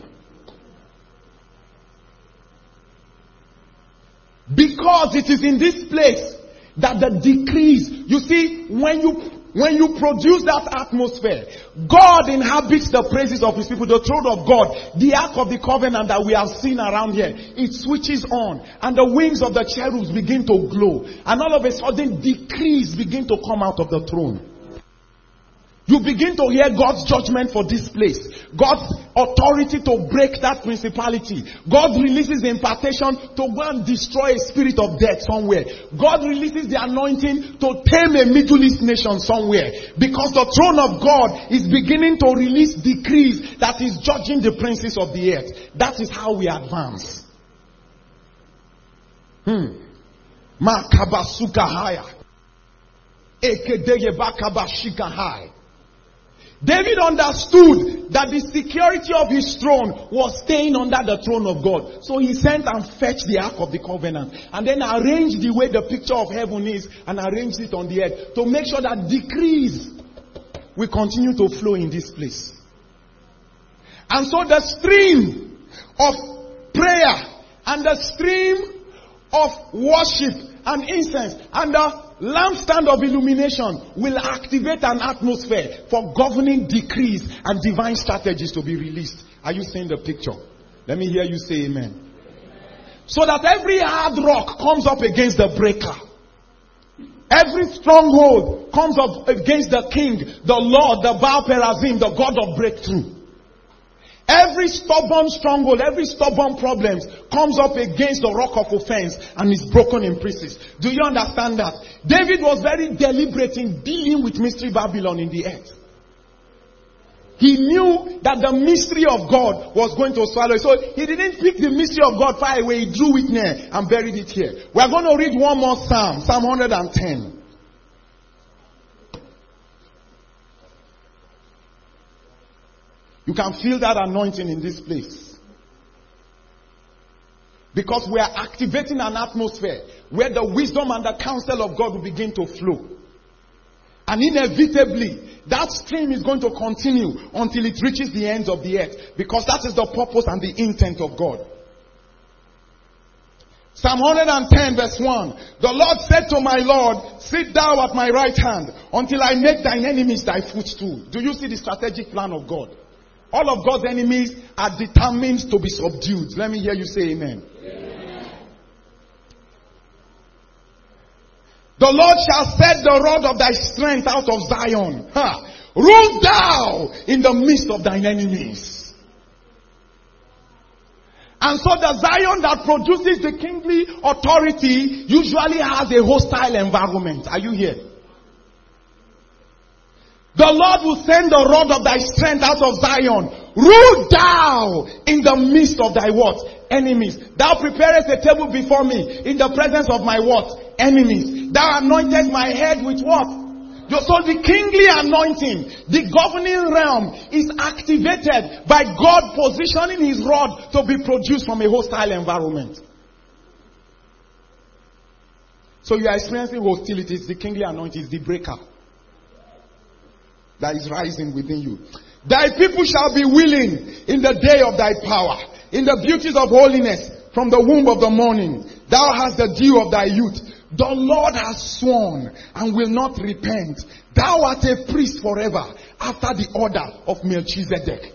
A: Because it is in this place that the decrees, you see, when you when you produce that atmosphere, God inhabits the praises of his people, the throne of God, the ark of the covenant that we have seen around here. It switches on and the wings of the cherubs begin to glow. And all of a sudden decrees begin to come out of the throne. You begin to hear God's judgment for this place. God's authority to break that principality. God releases the impartation to go and destroy a spirit of death somewhere. God releases the anointing to tame a Middle East nation somewhere. Because the throne of God is beginning to release decrees that is judging the princes of the earth. That is how we advance. Hmm. Makabasukahaya. Ekedeyebakabashikahai. David understood that the security of his throne was staying under the throne of God. So he sent and fetched the ark of the covenant and then arranged the way the picture of heaven is and arranged it on the earth to make sure that decrees will continue to flow in this place. And so the stream of prayer and the stream of worship and incense and the lampstand of illumination will activate an atmosphere for governing decrees and divine strategies to be released. Are you seeing the picture? Let me hear you say amen. Amen. So that every hard rock comes up against the breaker. Every stronghold comes up against the king, the Lord, the Baal Perazim, the God of breakthrough. Every stubborn stronghold, every stubborn problem comes up against the rock of offense and is broken in pieces. Do you understand that? David was very deliberate in dealing with mystery Babylon in the earth. He knew that the mystery of God was going to swallow it. So he didn't pick the mystery of God far away. He drew it near and buried it here. We are going to read one more psalm, Psalm one hundred ten. You can feel that anointing in this place. Because we are activating an atmosphere where the wisdom and the counsel of God will begin to flow. And inevitably, that stream is going to continue until it reaches the ends of the earth. Because that is the purpose and the intent of God. Psalm one hundred ten verse one. The Lord said to my Lord, sit thou at my right hand until I make thine enemies thy footstool. Do you see the strategic plan of God? All of God's enemies are determined to be subdued. Let me hear you say amen. Amen. The Lord shall set the rod of thy strength out of Zion. Ha. Rule thou in the midst of thine enemies. And so the Zion that produces the kingly authority usually has a hostile environment. Are you here? The Lord will send the rod of thy strength out of Zion. Rule thou in the midst of thy what? Enemies. Thou preparest a table before me in the presence of my what? Enemies. Thou anointest my head with what? So the kingly anointing, the governing realm is activated by God positioning his rod to be produced from a hostile environment. So you are experiencing hostilities. The kingly anointing is the breaker that is rising within you. Thy people shall be willing in the day of thy power, in the beauties of holiness, from the womb of the morning. Thou hast the dew of thy youth. The Lord has sworn and will not repent. Thou art a priest forever after the order of Melchizedek.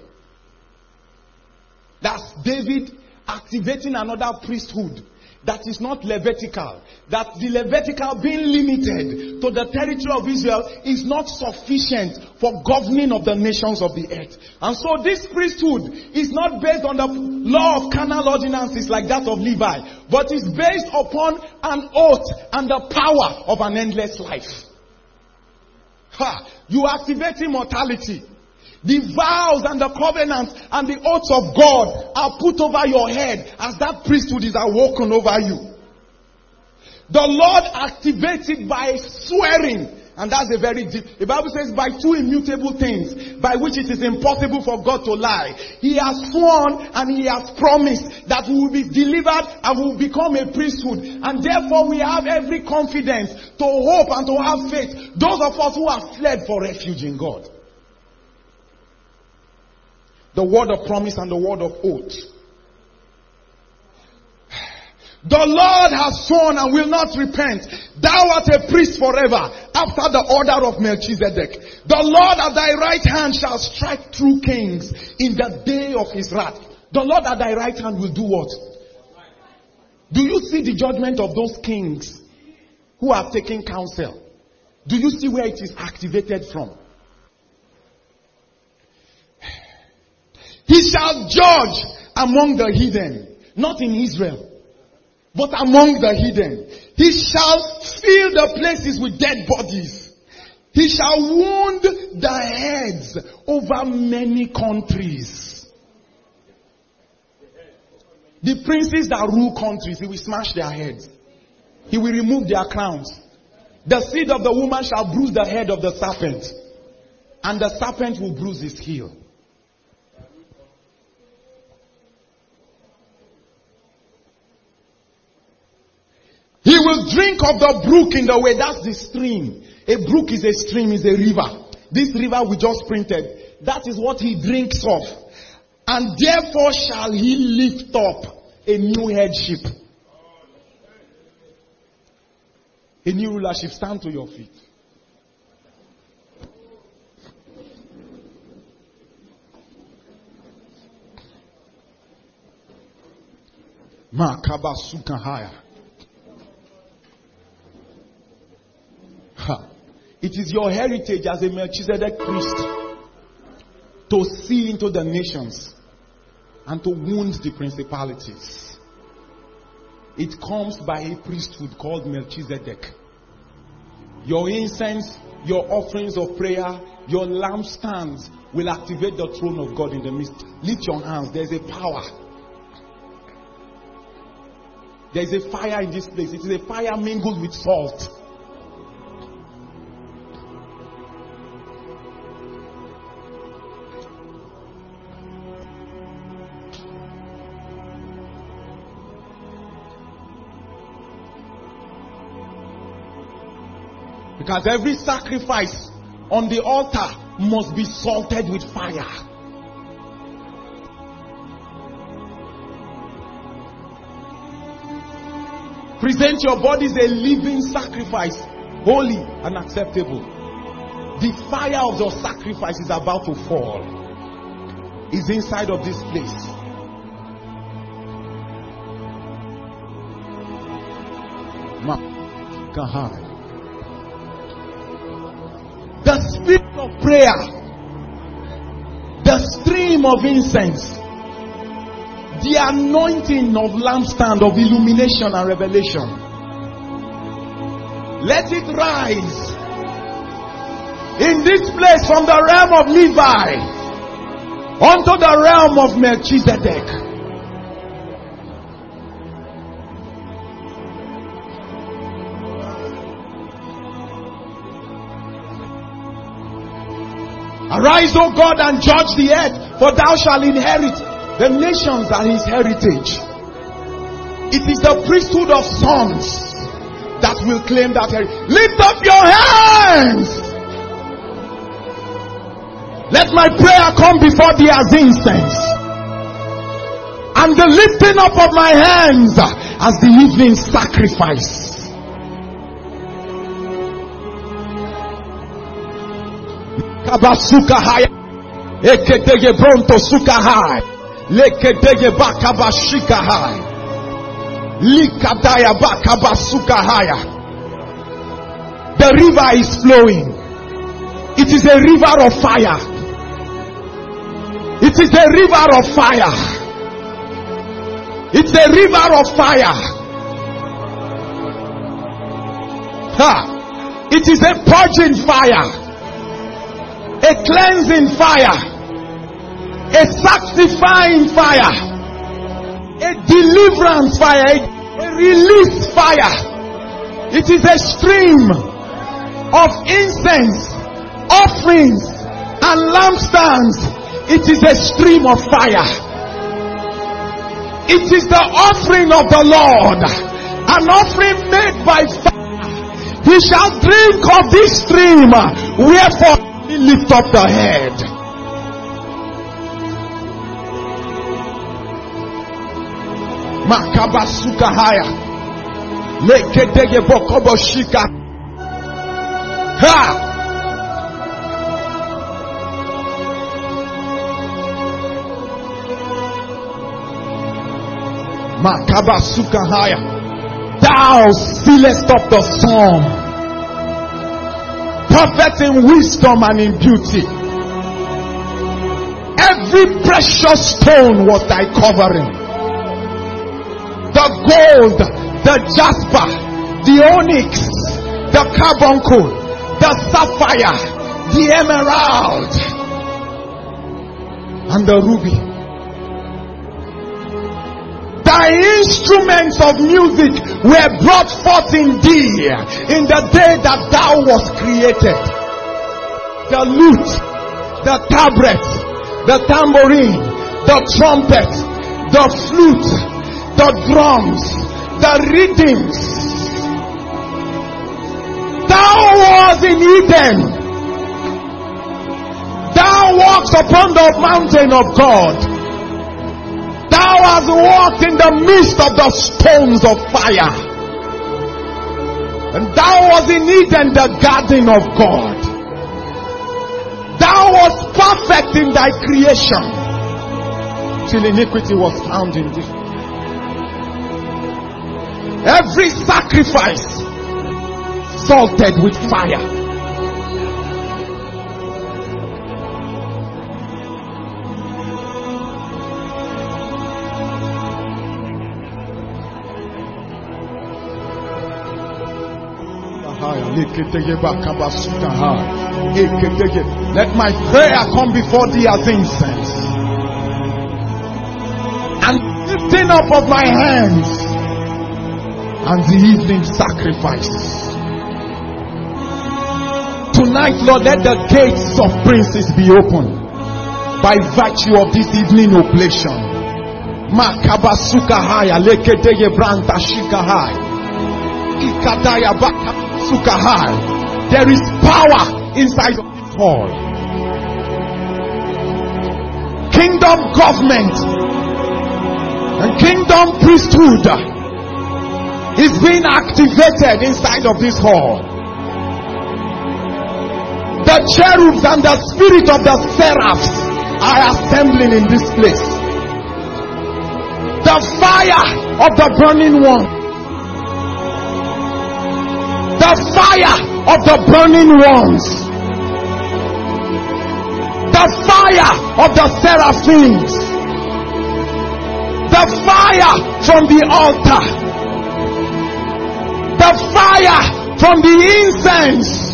A: That's David activating another priesthood that is not Levitical. That the Levitical being limited to the territory of Israel is not sufficient for governing of the nations of the earth. And so this priesthood is not based on the law of carnal ordinances like that of Levi, but is based upon an oath and the power of an endless life. Ha! You activate immortality. The vows and the covenants and the oaths of God are put over your head as that priesthood is awoken over you. The Lord activates it by swearing. And that's a very deep. The Bible says by two immutable things by which it is impossible for God to lie. He has sworn and he has promised that we will be delivered and we will become a priesthood. And therefore we have every confidence to hope and to have faith. Those of us who have fled for refuge in God. The word of promise and the word of oath. The Lord has sworn and will not repent. Thou art a priest forever after the order of Melchizedek. The Lord at thy right hand shall strike through kings in the day of his wrath. The Lord at thy right hand will do what? Do you see the judgment of those kings who have taken counsel? Do you see where it is activated from? He shall judge among the heathen, not in Israel, but among the heathen. He shall fill the places with dead bodies. He shall wound the heads over many countries. The princes that rule countries, he will smash their heads. He will remove their crowns. The seed of the woman shall bruise the head of the serpent, and the serpent will bruise his heel. He will drink of the brook in the way. That's the stream. A brook is a stream, is a river. This river we just printed. That is what he drinks of. And therefore shall he lift up a new headship. A new rulership. Stand to your feet. Makaba Sukahaya. It is your heritage as a Melchizedek priest to see into the nations and to wound the principalities. It comes by a priesthood called Melchizedek. Your incense, your offerings of prayer, your lampstands will activate the throne of God in the midst. Lift your hands. There is a power. There is a fire in this place. It is a fire mingled with salt. Because every sacrifice on the altar must be salted with fire. Present your bodies a living sacrifice, holy and acceptable. The fire of your sacrifice is about to fall. It's inside of this place. Ma Kahai. the spirit of prayer, the stream of incense, the anointing of lampstand of illumination and revelation. Let it rise in this place from the realm of Levi unto the realm of Melchizedek. Arise, O God, and judge the earth, for thou shalt inherit. The nations are his heritage. It is the priesthood of sons that will claim that heritage. Lift up your hands. Let my prayer come before thee as incense, and the lifting up of my hands as the evening sacrifice. Kabasukahaya, ekedege bronto sukahai, lekedege bakabashikahai, likadaya bakabasukahaya. The river is flowing. It is a river of fire. It is a river of fire. It's a river of fire. Ha! It is a purging fire. A cleansing fire, a sanctifying fire, a deliverance fire, a, a release fire. It is a stream of incense, offerings, and lampstands. It is a stream of fire. It is the offering of the Lord, an offering made by fire. He shall drink of this stream, wherefore lift up the head. Makabasukahaya, lekedege bokoboshika. Ha! Makabasukahaya, thou sealest up the storm. Perfect in wisdom and in beauty. Every precious stone was thy covering. The gold, the jasper, the onyx, the carbuncle, the sapphire, the emerald, and the ruby. Thy instruments of music were brought forth in thee in the day that thou wast created. The lute, the tabret, the tambourine, the trumpet, the flute, the drums, the rhythms. Thou was in Eden. Thou walked upon the mountain of God. Thou hast walked in the midst of the stones of fire. And thou was in Eden, the garden of God. Thou wast perfect in thy creation, till iniquity was found in thee. Every sacrifice salted with fire. Let my prayer come before thee as incense, and lifting up of my hands and the evening sacrifices. Tonight, Lord, let the gates of princes be opened by virtue of this evening oblation. Makabasukahaya lekedeye branta shikahai. Ikadaya bakabasukahai. There is power inside of this hall. Kingdom government and kingdom priesthood is being activated inside of this hall. The cherubs and the spirit of the seraphs are assembling in this place. The fire of the burning one. The fire of the burning ones. The fire of the seraphims. The fire from the altar. The fire from the incense.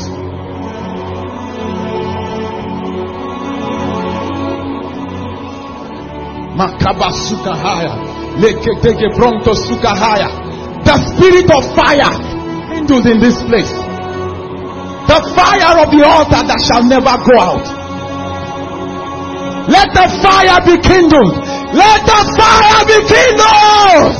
A: Makabasukahaya. Leketege bronto sukahaya. The spirit of fire kindled in this place. The fire of the altar that shall never go out. Let the fire be kindled. Let the fire be kindled.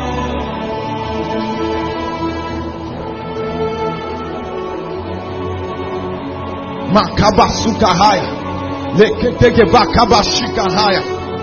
A: Makabasukahaya. Leketege bakabashikahaya.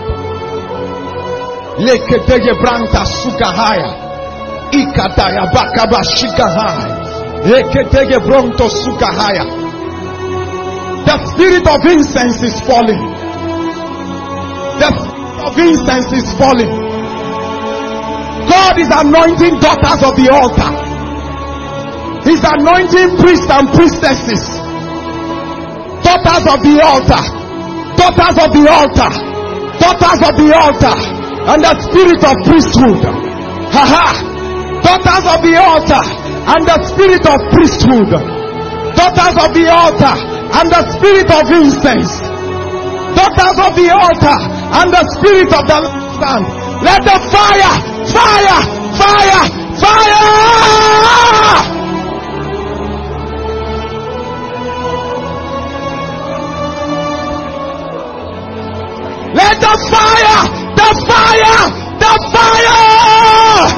A: Leketege branta sukahaya. Ikataya bakabashikahaya. Leketege bronto sukahaya. The spirit of incense is falling. The spirit of incense is falling. God is anointing daughters of the altar. He's anointing priests and priestesses. Daughters of the altar. Daughters of the altar. Daughters of the altar. And the spirit of priesthood. Haha. Daughters of the altar. And the spirit of priesthood. Daughters of the altar. And the spirit of incense. Daughters of the altar. And the spirit of the stand. Let the fire, fire, fire, fire. Let the fire, the fire, the fire.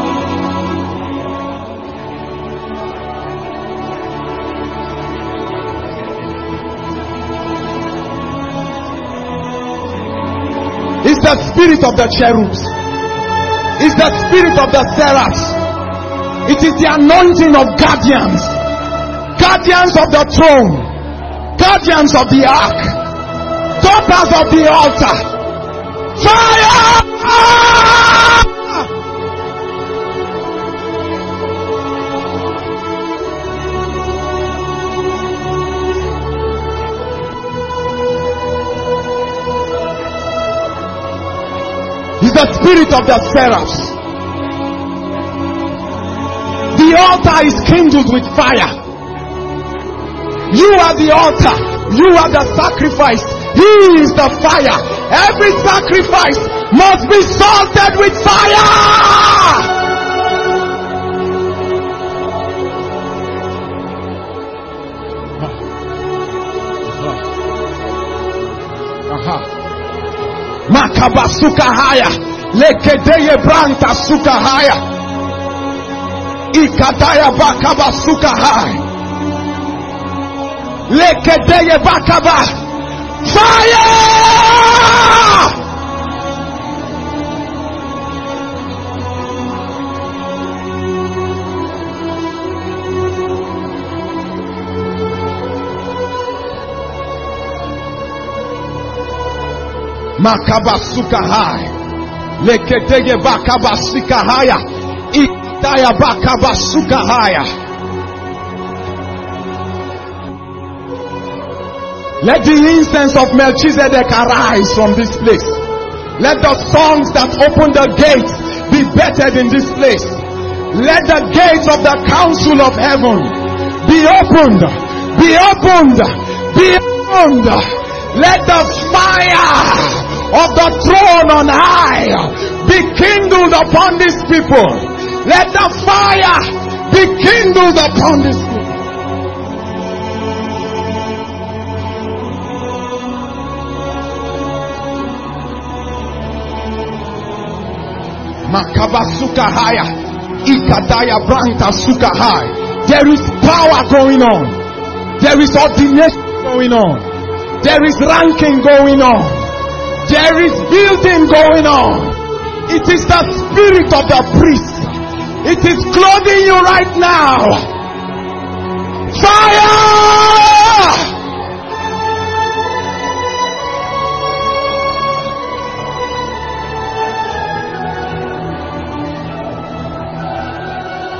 A: It's the spirit of the cherubs. It's the spirit of the seraphs. It is the anointing of guardians. Guardians of the throne. Guardians of the ark. Daughters of the altar. Fire! Is the spirit of the seraphs. The altar is kindled with fire. You are the altar. You are the sacrifice. He is the fire. Every sacrifice must be salted with fire. Makabasukahaya. Lekedeye branta sukahaya. Ikadaya bakabasukahaya. Lekedeye bakaba. Fire! Makabasukahai. Leketege bakabasikahaya. Itaya bakabasukahaya. Let the incense of Melchizedek arise from this place. Let the songs that open the gates be bettered in this place. Let the gates of the council of heaven be opened. Be opened. Be opened. Let the fire of the throne on high be kindled upon these people. Let the fire be kindled upon these people. Makabasukahaya. Ikadaya branta sukahai. There is power going on. There is ordination going on. There is ranking going on. There is building going on. It is the spirit of the priest. It is clothing you right now. Fire!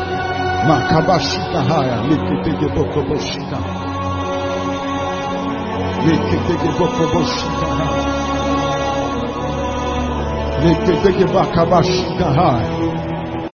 A: Makabashika haya likitege bokoboshika. Lekebekebakabashikahai.